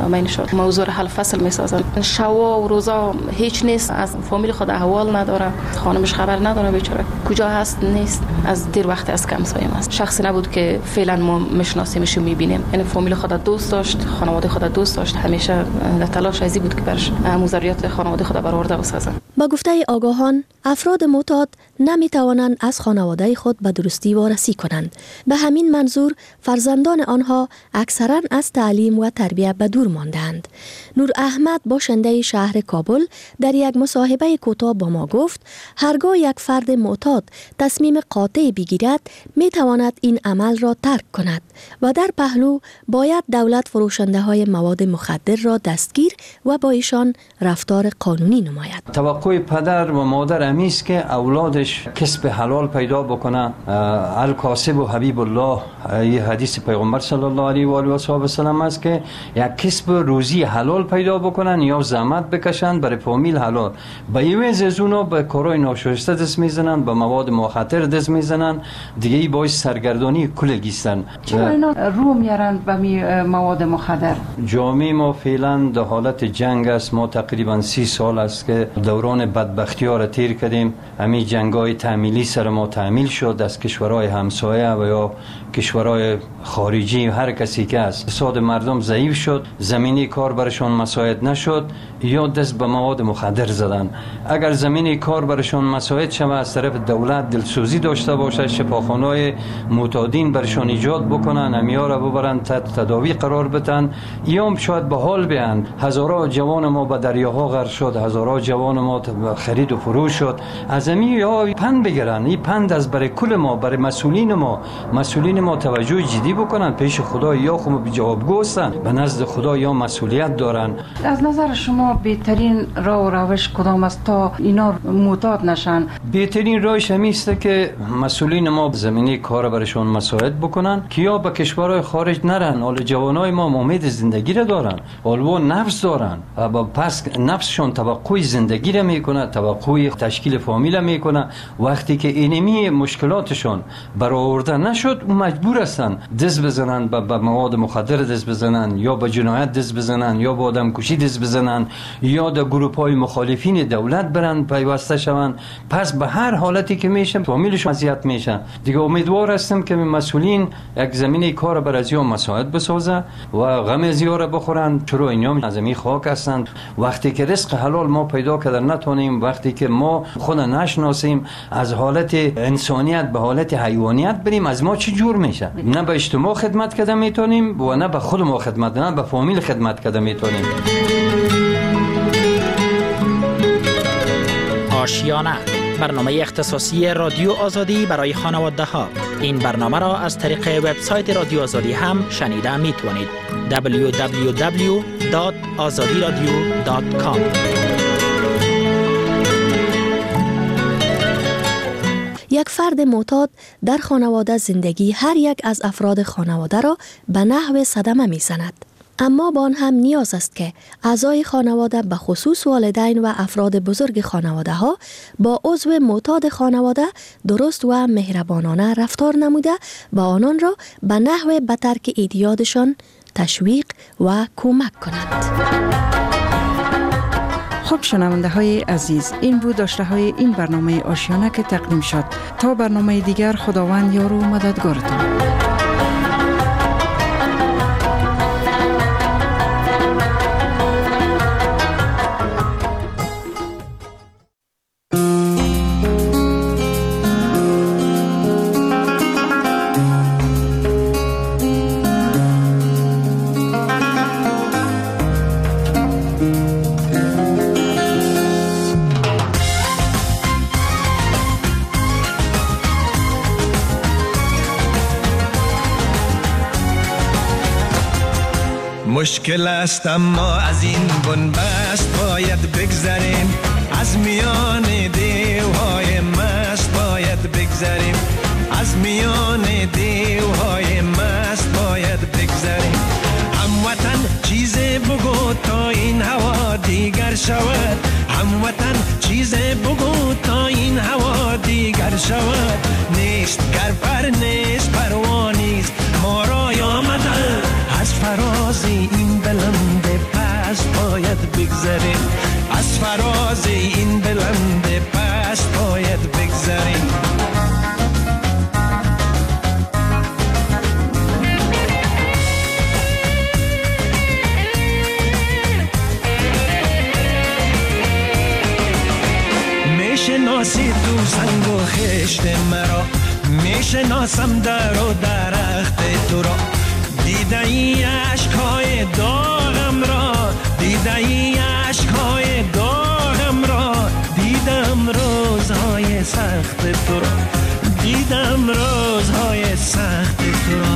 بینشان موضوع حل فصل میسازن. شوا و روزا هیچ نیست، از فامیل خود احوال نداره، خانمش خبر نداره بیچاره کجا هست نیست. از دیر وقت از کم سایم است، شخصی نبود که فعلا ما میشناسیمش و میبینیم. یعنی فامیل خود دوست داشت، خانواده خود دوست داشت، همیشه در تلاش ازی بود که برش موزریات خانواده خود برآورده بسازن. با گفته آگاهان، افراد معتاد نمیتوانند از خانواده خود به درستی وارسی کنند. به همین منظور فرزندان آنها اکثرا از تعلیم و تربیت به دور ماندند. نور احمد باشنده شهر کابل در یک مصاحبه کوتاه با ما گفت هرگاه یک فرد معتاد تصمیم قاطع بگیرد میتواند این عمل را ترک کند و در پهلو باید دولت فروشنده های مواد مخدر را دستگیر و با ایشان رفتار قانونی نماید. توقع پدر و مادر امیست که اولادش کسب حلال پیدا بکنه. الکاسب و حبیب الله، یه حدیث پیغمبر صلی الله علیه و آله و سلم است که یک کسب روزی حلال پیدا بکنن یا زحمت بکشن برای فامیل حلال. با یوز از اونا به کارهای ناشایسته دست میزنن، به مواد مخدر دست میزنن، دیگه ای باعث سرگردانی کلگیستن. چرا اینا رو میارن به مواد مخدر؟ جامعه ما فعلا در حالت جنگ است. ما تقریبا 30 سال است که دوران بدبختی ها را تیر کردیم. همین جنگ‌های تعمیلی سر ما تعمیل شد از کشورهای همسایه و یا کشورهای خارجی. هر کسی که است اقتصاد مردم ضعیف شد، زمینه کار برشان مساعد نشد یا دست به مواد مخدر زدن. اگر زمینه کار برشان مساعد شود از طرف دولت دلسوزی داشته باشه، شفاخانه‌های معتادین برشان ایجاد بکنن، همیا را ببرن تحت تداوی قرار بدن، یا شاید به حال بیان. هزارها جوان ما به دریاها غرق شد، هزارها جوان ما خرید و فروش شد. از همیا پند بگیرن. این پند از برای کل ما، برای مسئولین ما توجه جدی بکنن. پیش خدا یا خود جوابگو هستن، به نزد خدا یا مسئولیت دارن. از نظر شما بهترین راه و روش کدام است تا اینا معتاد نشن؟ بهترین راهش همین است که مسئولین ما زمینه کار برشون مساعد بکنن که یا به کشورهای خارج نرن. حال جوانای ما امید زندگی را دارن، حالا نفس دارن، پس نفسشون توقع زندگی را میکنه، توقع تشکیل فامیل میکنه. وقتی که اینمی مشکلاتشون برآورده نشد مجبور هستن دست بزنن به مواد مخدر دست بزنن، یا به جنایت دست بزنن، یا به آدم کشی دست بزنن، یا در گروپ های مخالفین دولت برن پیوسته شون. پس به هر حالتی که میشه فامیلشون اذیت میشن. دیگه امیدوار هستم که مسئولین یک زمینه کار بر ازیا مساعد بسازه و غم ازیا را بخورن. چرا اینا از این خاک هستند. وقتی که رزق حلال ما پیدا کردن نتونیم، وقتی که ما خود نشناسیم، از حالت انسانیت به حالت حیوانیت بریم، از ما چه جور میشه؟ نه به اجتماع خدمت کرده میتونیم و نه به خود ما خدمت، نه به فامیل خدمت کرده میتونیم. آشیانه، برنامه اختصاصی رادیو آزادی برای خانواده ها. این برنامه را از طریق وبسایت رادیو آزادی هم شنیده می توانید. www.azadiradio.com. یک فرد معتاد در خانواده زندگی هر یک از افراد خانواده را به نحو صدمه می‌زند. اما با آن هم نیاز است که اعضای خانواده به خصوص والدین و افراد بزرگ خانواده ها با عضو معتاد خانواده درست و مهربانانه رفتار نموده و آنان را به نحو به ترک اعتیادشان تشویق و کمک کنند. خب شنونده های عزیز، این بود داشته های این برنامه آشیانه که تقدیم شد. تا برنامه دیگر، خداوند یار و مددگارتان. مشکل است اما از این بنبست باید بگذریم، از میان دیوهای مست باید بگذریم، از میان دیوهای مست باید بگذریم. هموطن چیز بگو تا این هوا دیگر شود، هموطن چیز بگو تا این هوا دیگر شود. نیست گر پر نیست پروانیست ما را آمده از فراز این بلند باید بگذریم، از فراز این بلند پست باید بگذریم. میشناسی تو سنگ و خشت مرا، میشناسم در و درخت تو را، دیده ای عشقهای داغم را، دیده ای عشقهای داغم را، دیدم روزهای سخت تو را، دیدم روزهای سخت تو را.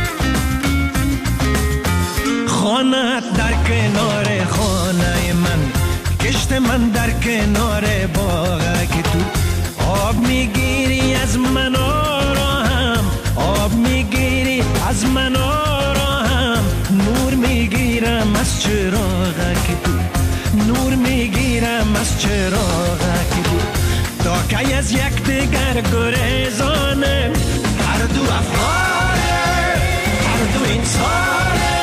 خانت در کنار خانه من، کشت من در کنار باغ که تو آب میگیری از من آرام، آب میگیری از من آرام، نور میگیرم از چراغ که تو، نور میگیرم از چراغ که تو. تا که از یک دیگر گریزانه، هر دو افغانه، هر دو انسانه.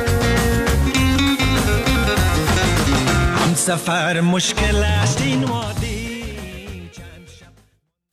سفر مشکل است این